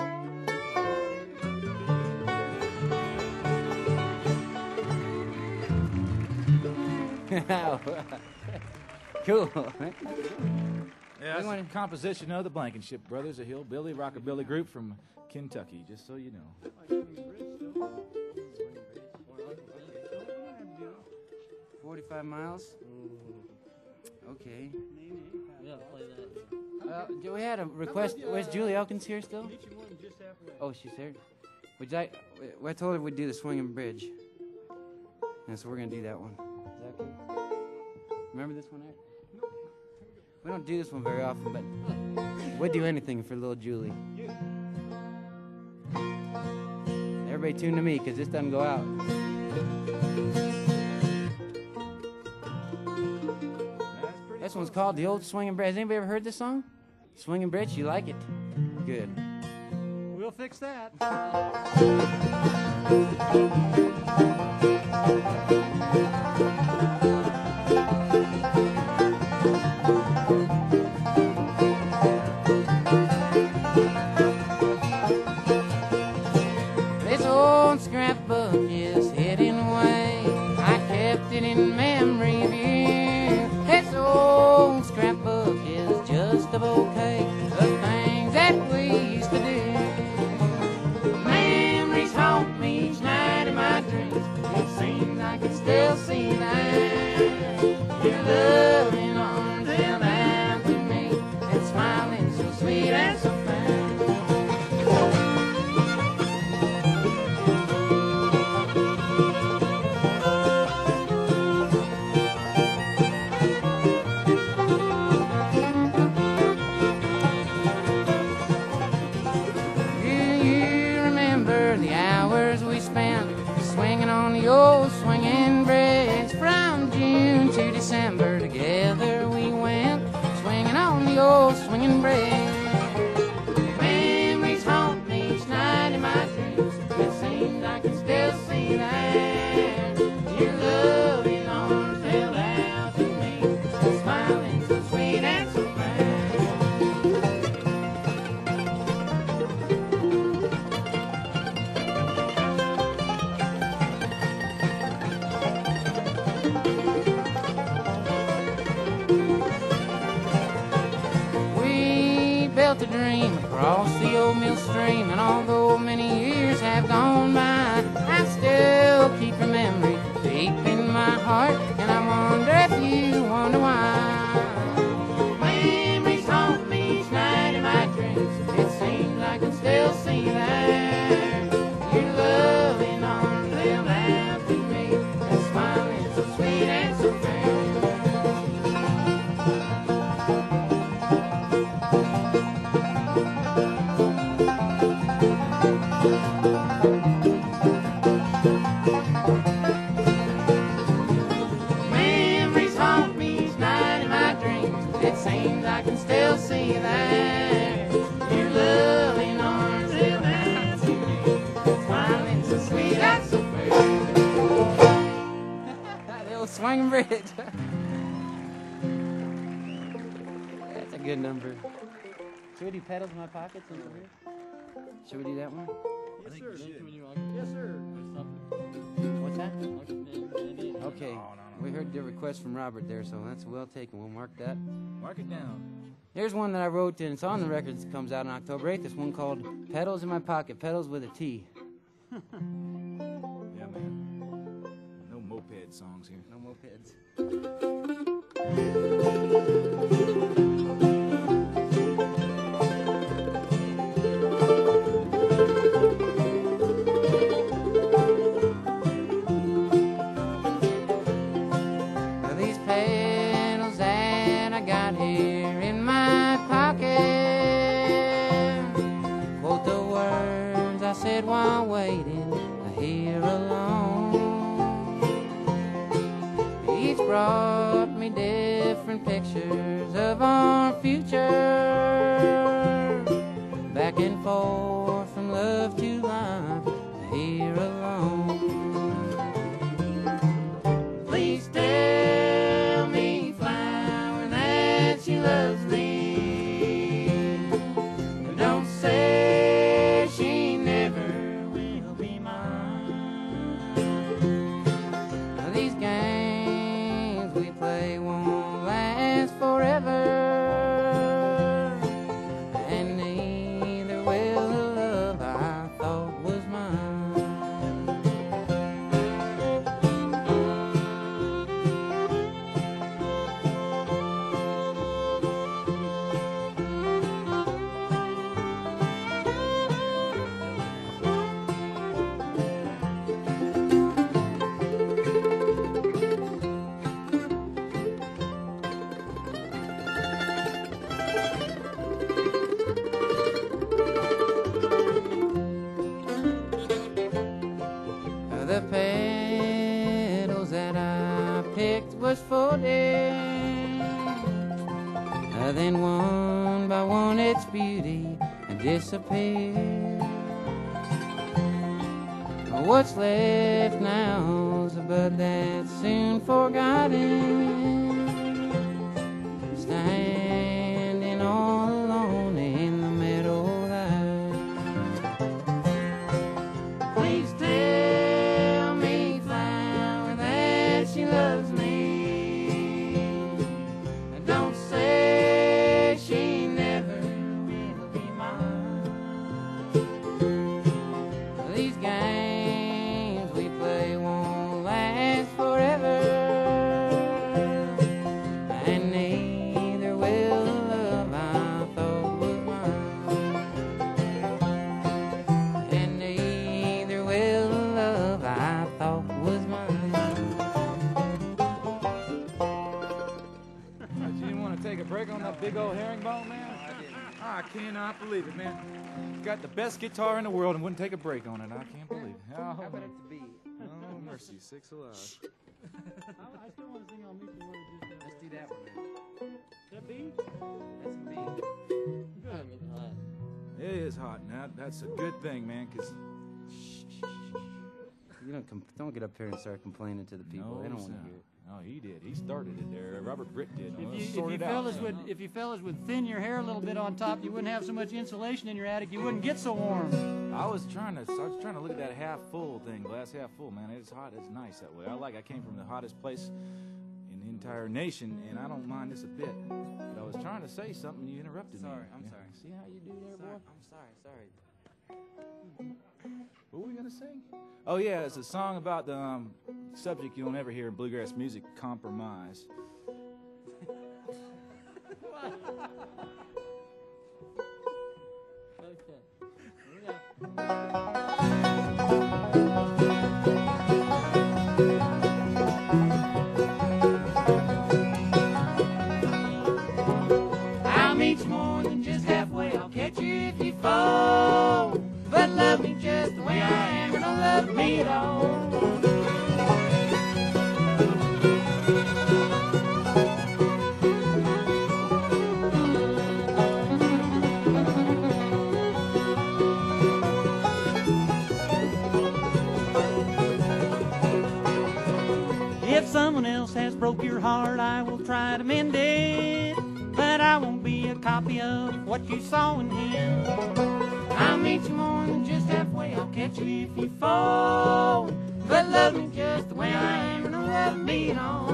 Cool. Yeah, that's a composition of the Blankenship Brothers, a hillbilly rockabilly group from Kentucky, just so you know. 45 miles? Okay. Do we had a request? Where's Julie Elkins here still? Oh, she's here. I told her we'd do the Swinging Bridge. And so we're going to do that one. Is that okay? Remember this one, Eric? We don't do this one very often, but we'd do anything for little Julie. Everybody tune to me, because this doesn't go out. This one's called The Old Swinging Bridge. Has anybody ever heard this song? Swinging Bridge, you like it? Good. We'll fix that. This old scrapbook is hidden away. I kept it in memory view. This old scrapbook is just a bouquet of things that we used to do. Memories haunt me each night in my dreams. It seems I can still see that your loving arms held out to me and smiling so sweet and so fine. Swinging on the old swinging bridge. From June to December together we went, swinging on the old swinging bridge. Memories haunt me each night in my dreams. It seems I can still see that your loving arms held out to me, smiling so sweet and so fine. Built a dream across the old mill stream, and although many years have gone by, I still keep your memory deep in my heart, and I wonder if you wonder why. Memories haunt me each night in my dreams. It seems I can still see that your loving arms held out to me, and smiling so sweet and so fair. Memories haunt me each night in my dreams. It seems I can still see that your loving arms held out to me, smiling so sweet and so fair. The old swinging bridge. That's a good number. Should we do pedals in my pockets over here? Should we do that one? Yes, sir. Yes, sir. What's that? Okay. We heard the request from Robert there, so that's well taken. We'll mark that. Mark it down. Here's one that I wrote, and it's on the record. It comes out on October 8th. This one called Pedals in My Pocket. Pedals with a T. Yeah, man. No moped songs here. No mopeds. These pedals that I got here in my pocket quote the words I said while waiting here alone. Each brought me different pictures of our future, back and forth from love to life here alone. Please tell me, flower, that she loves me. The petals that I picked was folded, then one by one its beauty disappeared. What's left now's a bud that's soon forgotten, standing all alone in the meadowland. Please tell me, flower, that she loves me. Don't say she never will be mine. These games we play won't last forever, and neither will the love I thought was mine. And neither will the love I thought was mine. You didn't want to take a break on that big old herringbone, man? I cannot believe it, man. Got the best guitar in the world and wouldn't take a break on it. I can't believe it. How about it to be? Oh, mercy, six alive. I still want to sing on Meet the Word. Let's do that one, man. That B? That's a B. It is hot, and that's a good thing, man, because... You don't get up here and start complaining to the people. They don't want to hear it. Oh, he did. He started it there. Robert Britt did. Well, If sort you it out. if you fellas would thin your hair a little bit on top, you wouldn't have so much insulation in your attic. You wouldn't get so warm. I was trying to look at that half full thing, glass half full, man. It's hot. It's nice that way. I came from the hottest place in the entire nation, and I don't mind this a bit. But I was trying to say something, you interrupted me. Sorry, I'm Yeah. sorry. See how you do there, boy? I'm sorry. What were we gonna sing? Oh yeah, it's a song about the subject you'll never hear in bluegrass music: compromise. I'll meet you more than just halfway. I'll catch you if you fall. But love me just the way I am, or don't love me at all. If someone else has broke your heart, I will try to mend it. But I won't be a copy of what you saw in him. I'll meet you more than just halfway. I'll catch you if you fall. But love me just the way I am, or don't love me at all.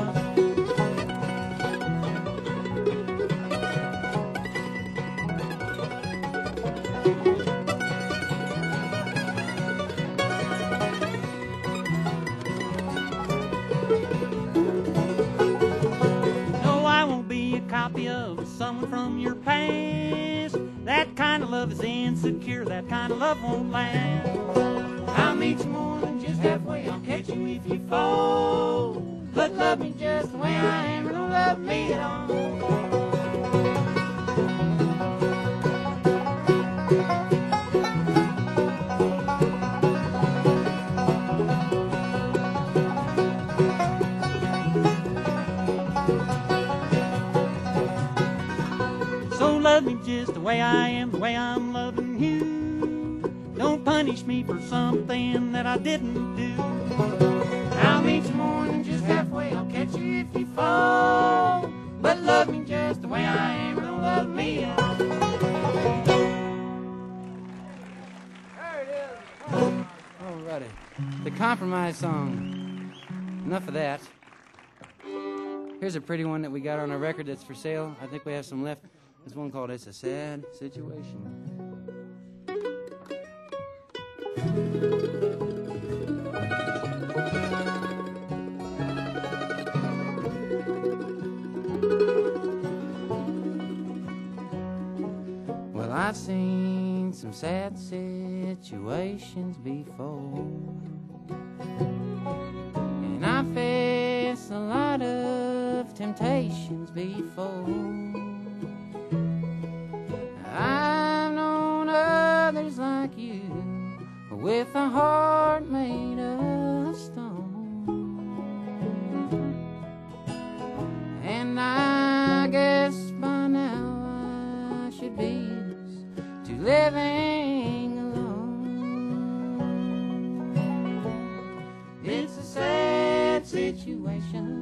No, I won't be a copy of someone from your past. That kind of love is insecure. That kind of love won't last. I'll meet you more than just halfway. I'll catch you if you fall. But love me just the way I am, or don't love me at all. So love me just the way I am, the way I'm loving you. Don't punish me for something that I didn't do. I'll meet you more than just halfway. I'll catch you if you fall. But love me just the way I am, or don't love me at all. Alrighty. The compromise song. Enough of that. Here's a pretty one that we got on our record that's for sale. I think we have some left. There's one called It's a Sad Situation. Well, I've seen some sad situations before, and I faced a lot of temptations before. I've known others like you with a heart made of a stone. And I guess by now I should be used to living alone. It's a sad situation,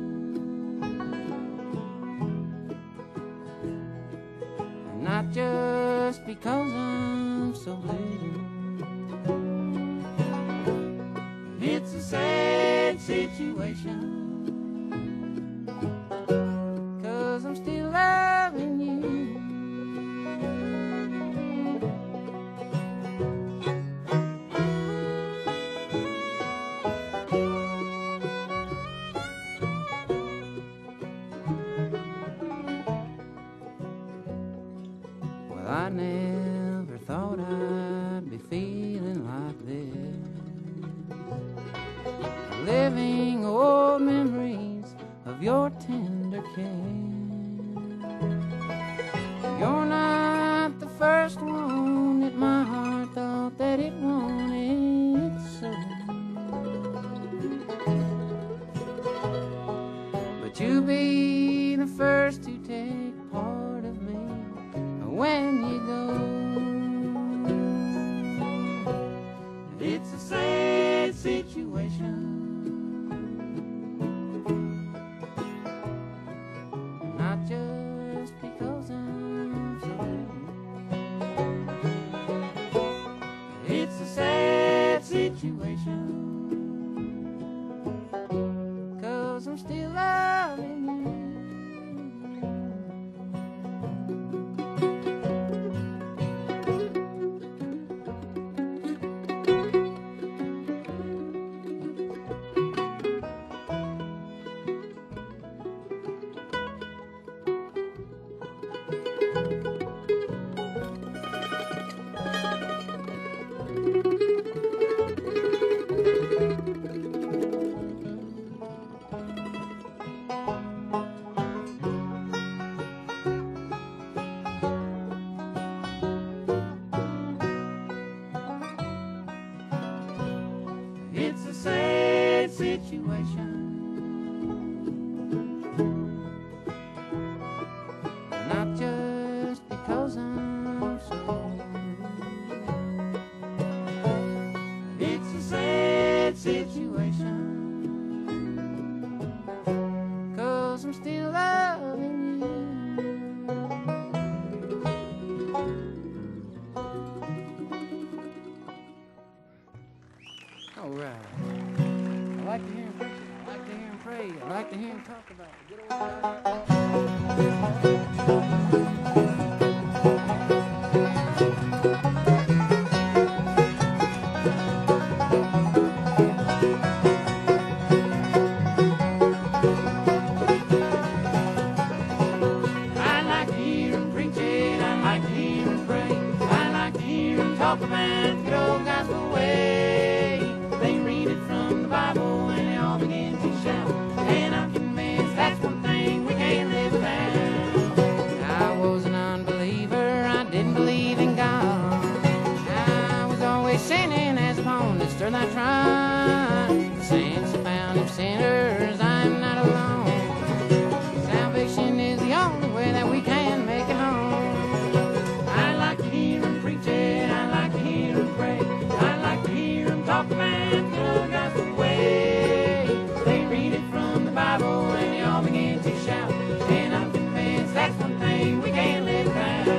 not just because I'm so blue. It's a sad situation, 'cause I'm still loving you. Well, I never thought I'd be feeling like this, living old memories of your tender care. You're not the first one that my heart thought that it wanted so, but you'll be the first to take part of me when you go. It's a sad situation, not just because I'm so blue. It's a sad situation, 'cause I'm still loving you. It's a sad situation, not just because I'm so blue. It's a sad situation, 'cause I'm still loving you. All right. I like to hear him preach. I like to hear him pray. I like to hear him talk about it. Good old I like to hear him preach it. I like to hear him pray. I like to hear him talk about the good old gospel way. They read it from the Bible and they all begin to shout. And I'm convinced that's one thing we can't live without. I was an unbeliever, I didn't believe in God. I was always sinning as a pawn to stir that tribe. Since I found him sinners, I'm not alone. Salvation is the only way that we can make it home. I like to hear him preach it, I like to hear him pray. I like to hear him talk about the good gospel way. They read it from the Bible and they all begin to shout. And I'm convinced that's one thing we can't live without.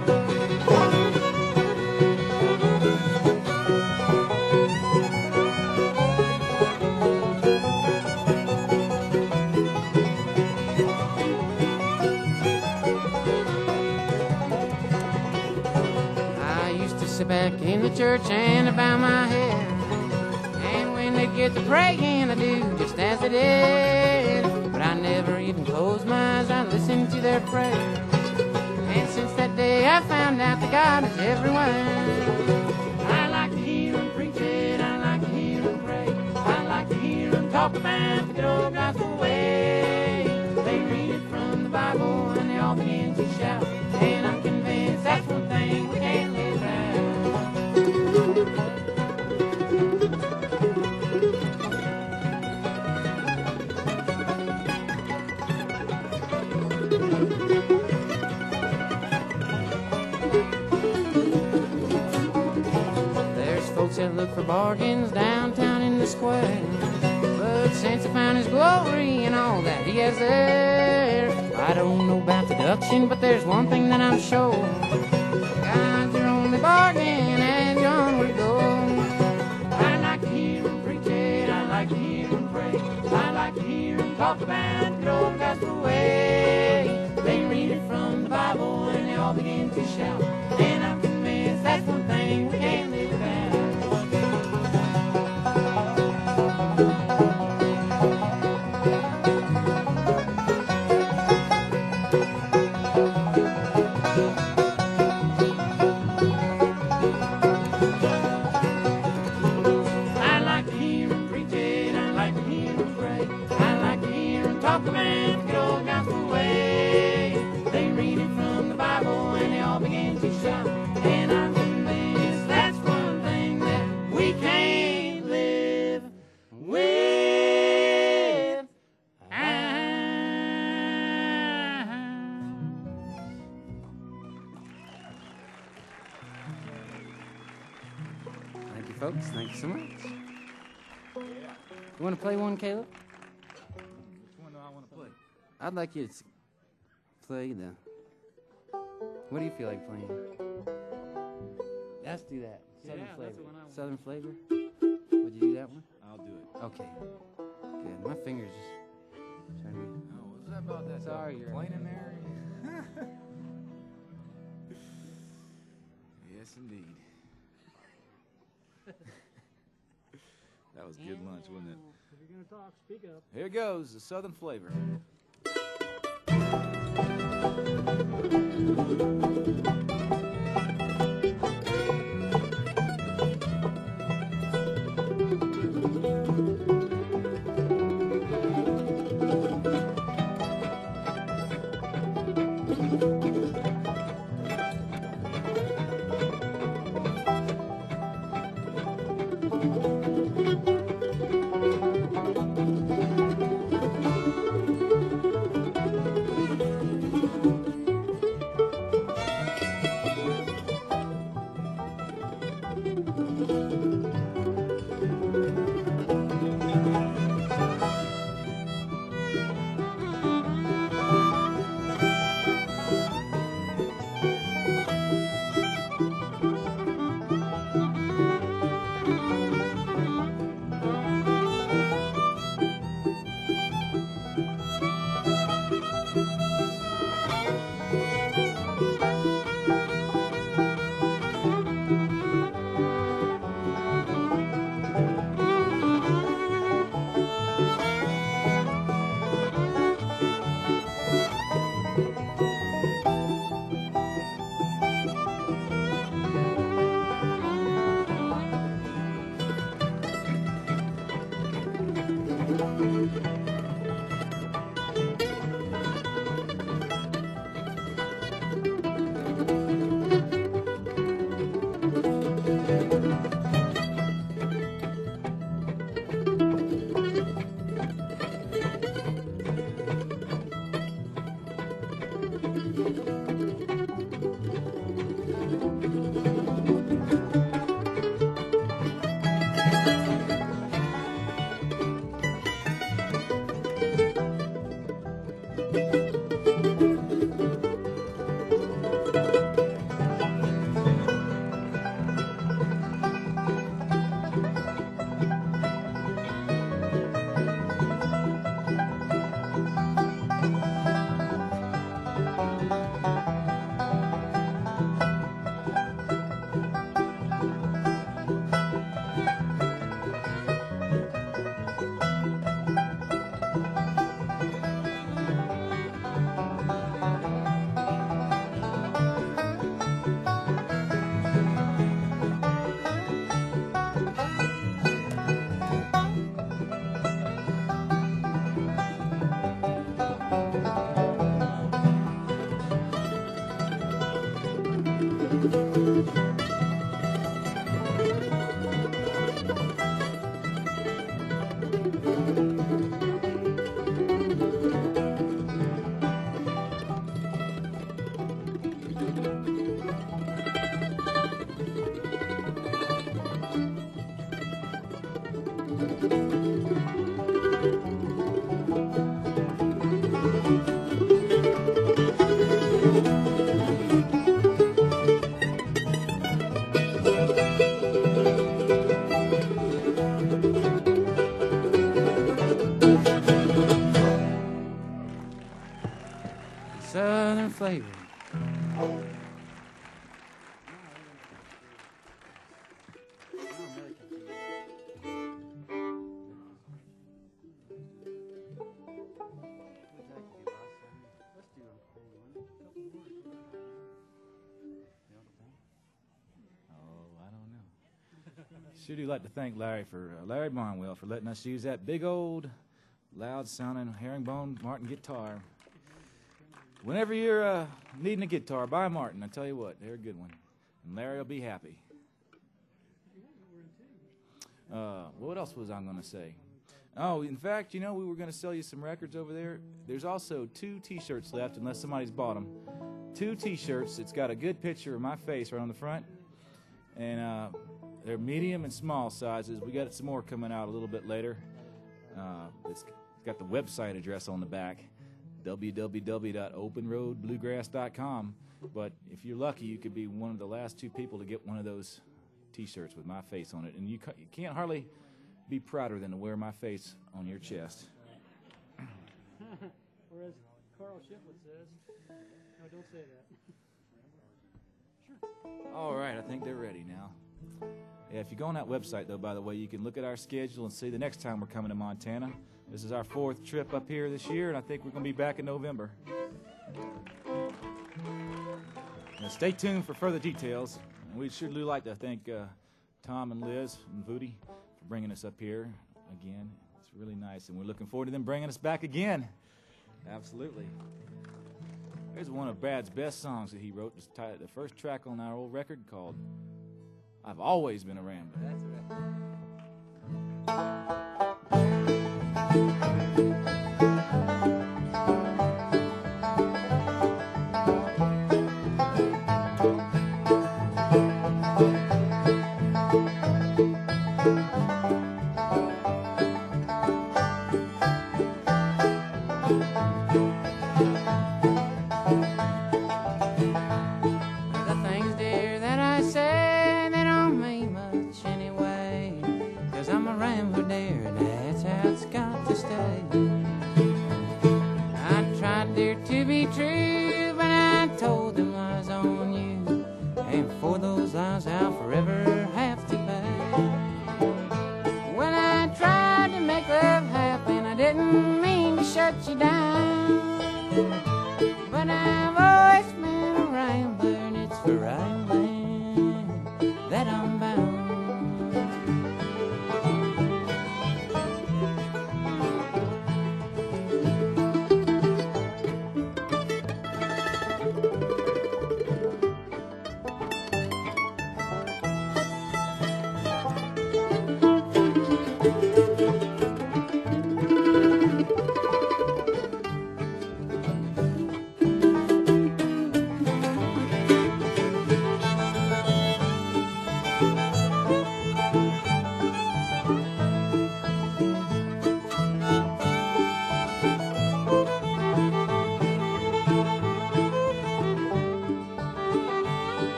I used to sit back in the church and bow my head, and when they get to praying I do just as they did. But I never even closed my eyes, I listened to their prayer. And since that day I found out that God is everywhere. I like to hear him preach it, I like to hear him pray. I like to hear him talk about the good old gospel way. They read it from the Bible and they all begin to shout. And I'm convinced that's one thing we can't live without. square. But since he found his glory and all that he has there, I don't know about deduction, but there's one thing that I'm sure. God's your only bargain, and John will go. I like to hear him preach it, I like to hear him pray, I like to hear him talk about the old gospel way. They read it from the Bible and they all begin to shout, and I'm convinced that's one thing we can't live without. I like to hear him preach it, I like to hear him pray, I like to hear him talk about the old gospel way. They read it from the Bible and they all begin to shout, and I'm convinced that's one thing that we can't live with. Thank you, folks. Thank you so much. You want to play one, Caleb? Which one do I want to play? I'd like you to play the... What do you feel like playing? Let's do that. Southern Yeah, flavor. that's the one I want. Southern flavor. Would you do that one? I'll do it. Okay. Good. My fingers just trying to... Oh, what's that about that? Sorry, you're- plane in there? Yes, indeed. That was good lunch, wasn't it? If you're going to talk, speak up. Here goes the Southern flavor. Southern flavor. Sure do like to thank Larry Barnwell for letting us use that big old loud-sounding herringbone Martin guitar. Whenever you're needing a guitar, buy Martin. I tell you what, they're a good one. And Larry will be happy. What else was I going to say? Oh, in fact, you know, we were going to sell you some records over there. There's also 2 T-shirts left, unless somebody's bought them. 2 T-shirts. It's got a good picture of my face right on the front. And they're medium and small sizes. We got some more coming out a little bit later. It's got the website address on the back, www.openroadbluegrass.com. But if you're lucky, you could be one of the last 2 people to get one of those T-shirts with my face on it. And you can't hardly be prouder than to wear my face on your chest. Or as Carl Shiflett says, no, don't say that. All right, I think they're ready now. Yeah, if you go on that website, though, by the way, you can look at our schedule and see the next time we're coming to Montana. This is our 4th trip up here this year, and I think we're going to be back in November. Now, stay tuned for further details. We'd sure do like to thank Tom and Liz and Voody for bringing us up here again. It's really nice, and we're looking forward to them bringing us back again. Absolutely. Here's one of Brad's best songs that he wrote. It's the first track on our old record called I've Always Been a Rambler. That's right.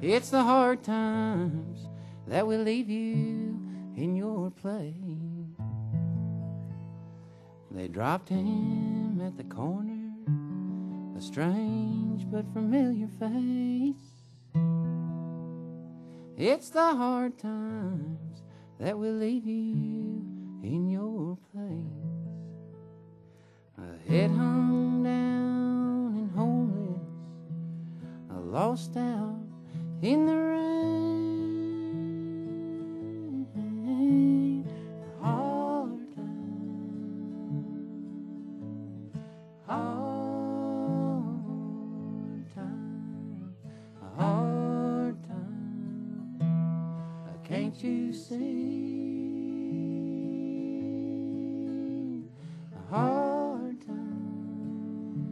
It's the hard times that will leave you in your place. They dropped him at the corner, a strange but familiar face. It's the hard times that will leave you in your place. A head hung down and homeless, lost out in the rain. Hard time, hard time. Can't you see? Hard time,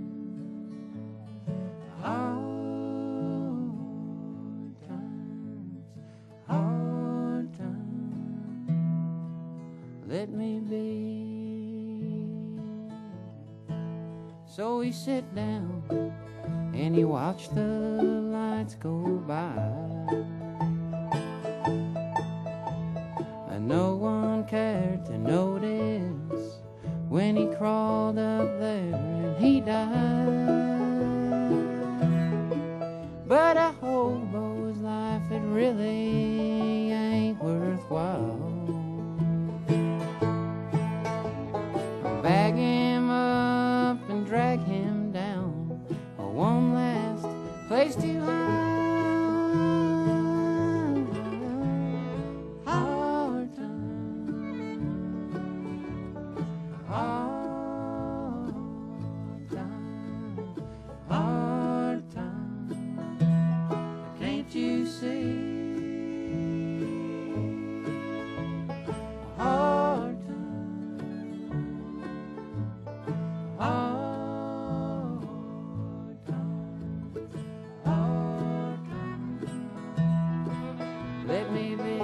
hard times, hard times. Let me be. So he sat down and he watched the lights go by, and no one cared to notice when he crawled up there and he died. But a hobo's life, it really ain't worthwhile. Bag him up and drag him down, one last place to hide. Hard time, hard time, hard time. Can't you see? Hard time, hard time, hard time. Let me be.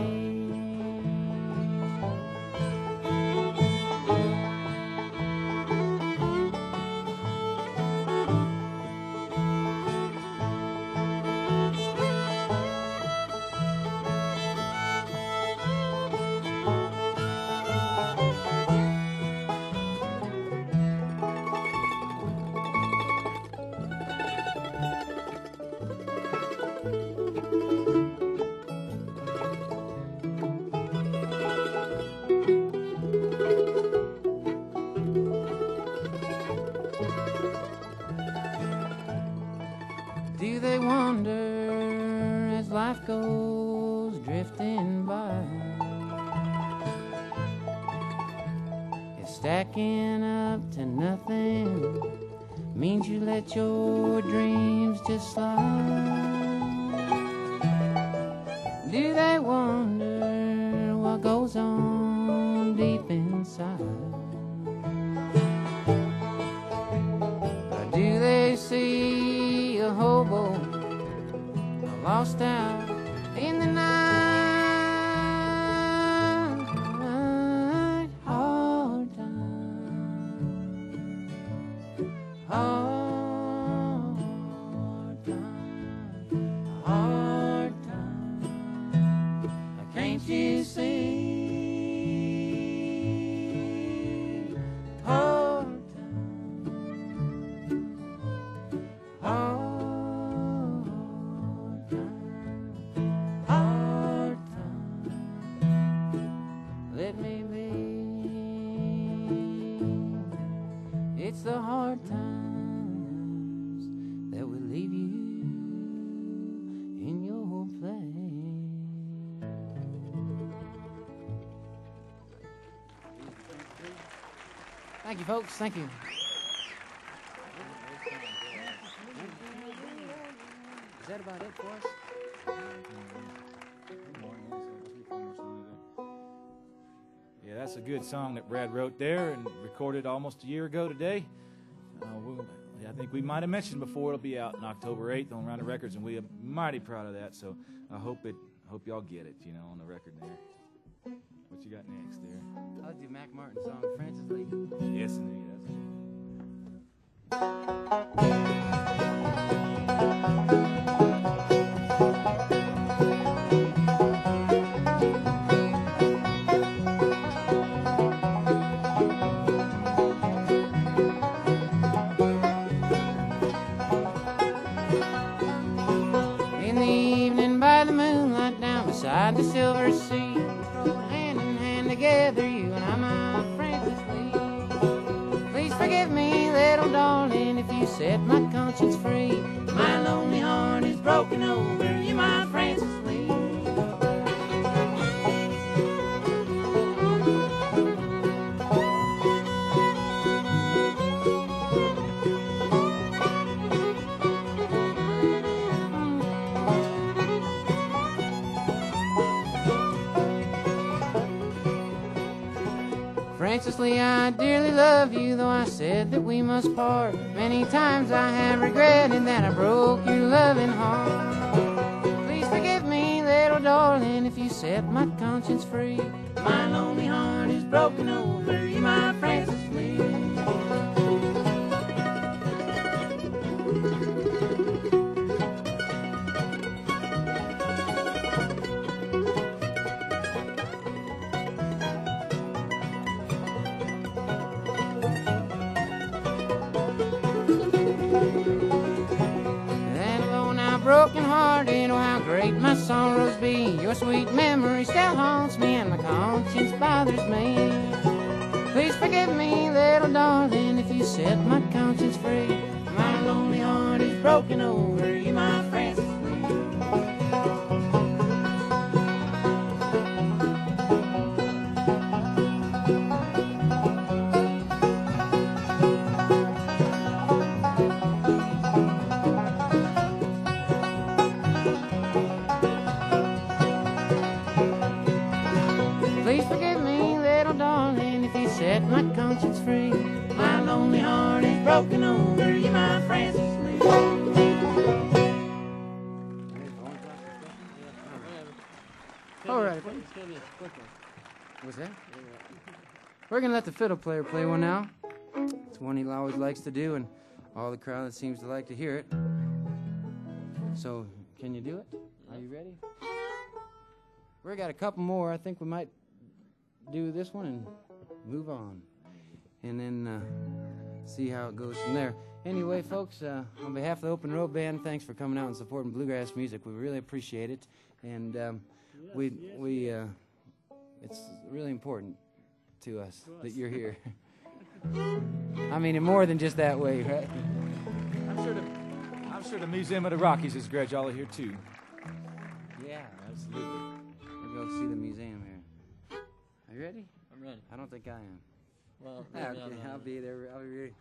Do they wonder as life goes drifting by, if stacking up to nothing means you let your dreams just slide? Do they wonder what goes on deep inside? Or do they see a hobo lost out in the night? Hard time, hard time, hard time. Can't you see? Hard time, hard time, hard time. Let me be. It's the hard times that will leave you in your place. Thank you, folks. Thank you. Is that about it for us? Yeah, that's a good song that Brad wrote there and recorded almost a year ago today. I think we might have mentioned before it'll be out on October 8th on Rounded Records, and we are mighty proud of that. So I hope y'all get it, on the record there. What you got next there? I'll do Mac Martin's song, Francis Lee. Yes, indeed. That's it. beside the silver sea. Roll hand in hand together, you and I, my Francis Lee. Please forgive me, little darling, if you set my conscience free. My lonely heart is broken over you, my Francis Lee. Francis Lee, I dearly love you, though I said that we must part. Many times I have regretted that I broke your loving heart. Please forgive me, little darling, if you set my conscience free. My lonely heart is broken over you, my Francis Lee. Broken hearted, oh how great my sorrows be. Your sweet memory still haunts me and my conscience bothers me. Please forgive me, little darling, if you set my conscience free. My lonely heart is broken over you, my Francis Lee. Set my conscience free. My lonely heart is broken over you, my Francis Lee. All right. What's that? We're gonna let the fiddle player play one now. It's one he always likes to do, and all the crowd seems to like to hear it. So, can you do it? Are you ready? We got a couple more. I think we might do this one and move on, and then see how it goes from there. Anyway, folks, on behalf of the Open Road Band, thanks for coming out and supporting bluegrass music. We really appreciate it, and it's really important to us that you're here. I mean, more than just that way, right? I'm sure the Museum of the Rockies is glad y'all are here too. Yeah, absolutely. We'll go see the museum here. Are you ready? I'm ready. I don't think I am. Well, Okay, I'll be there. I'll be ready.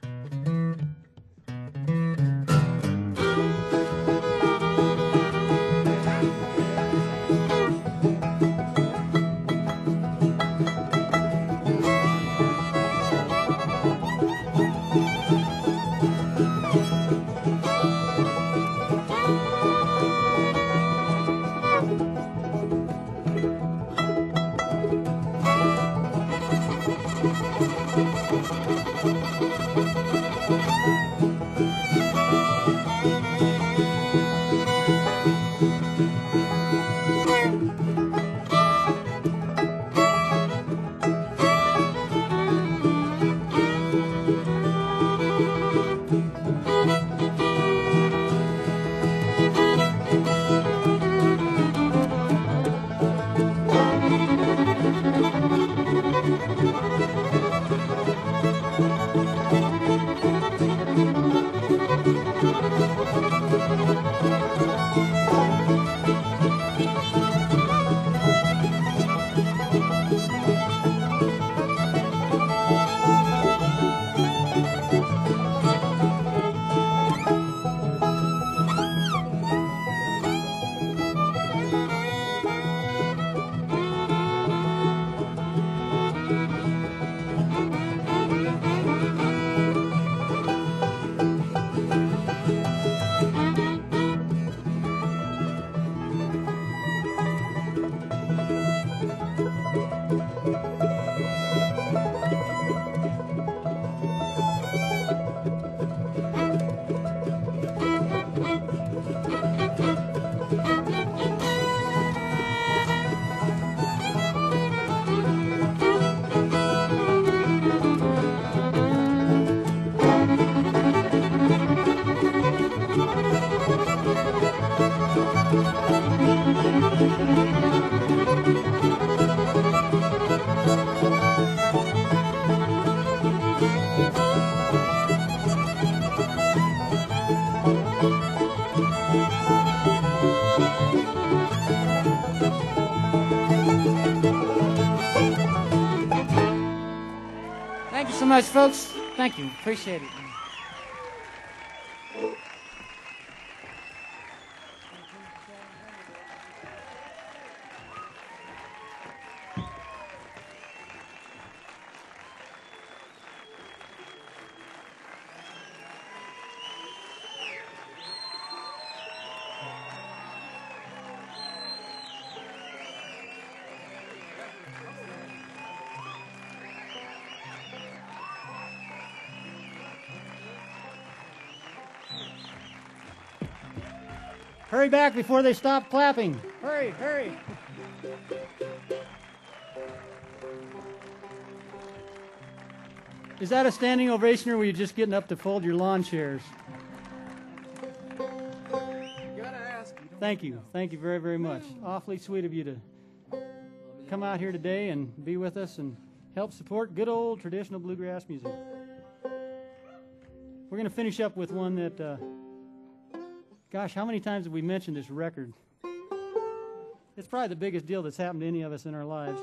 Thank you so much, folks. Thank you. Appreciate it. Hurry back before they stop clapping. Hurry, hurry. Is that a standing ovation, or were you just getting up to fold your lawn chairs? Thank you. Thank you very, very much. Awfully sweet of you to come out here today and be with us and help support good old traditional bluegrass music. We're going to finish up with one that, gosh, how many times have we mentioned this record? It's probably the biggest deal that's happened to any of us in our lives.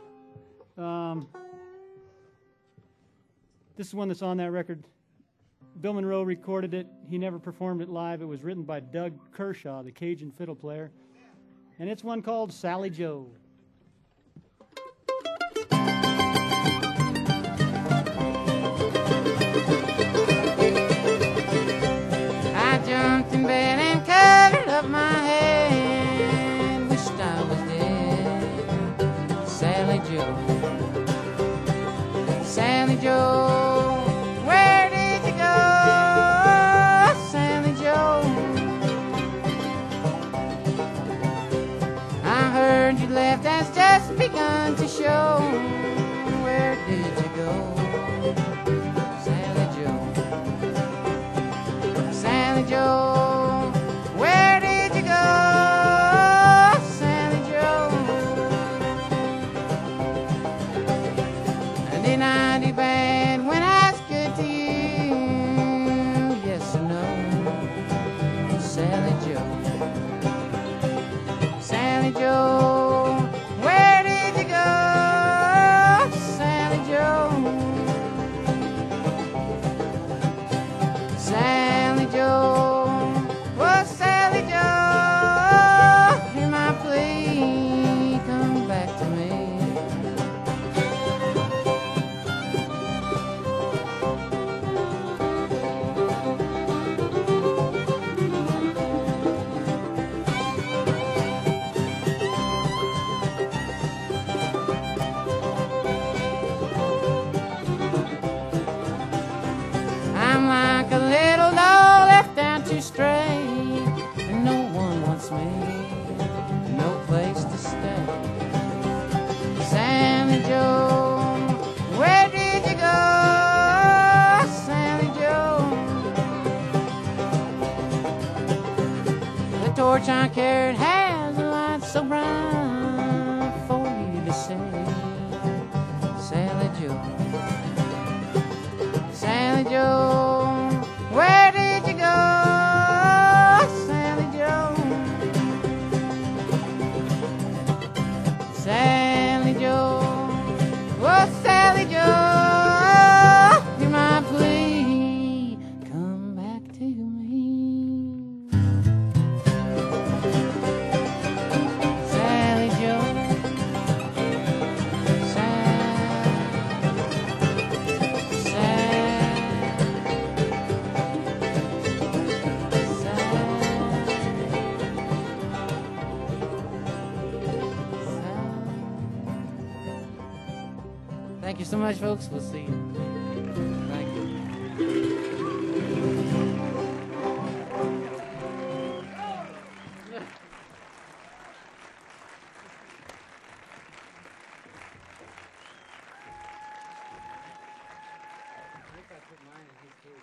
This is one that's on that record. Bill Monroe recorded it. He never performed it live. It was written by Doug Kershaw, the Cajun fiddle player. And it's one called Sally Joe. I jumped in bed and covered up my head. Wished I was dead. Sally Joe. Sally Joe, where did you go? Sally Joe. I heard you left, has just begun to show. Where did you go? Sally Joe. Sally Joe, where did you go? Sally Joe. And did I do bad when I was good to you? Yes or no? Sally Joe. Sally Joe, where did you go? Sally Joe. Sally Joe, oh Sally Joe, hear my plea, come back to me. I'm like a little dog left out to stray, and no one wants me, no place to stay. Sally Joe, where did you go? Sally Joe. The torch I carried has a light so bright for you to see. Sally Joe. Sally Joe, where did you go? Sally Joe. Sally Joe, oh Sally Joe, hear my plea, come back to me. Sally Joe, Thank you so much, folks. We'll see you. Thank you. I think I put mine in his table.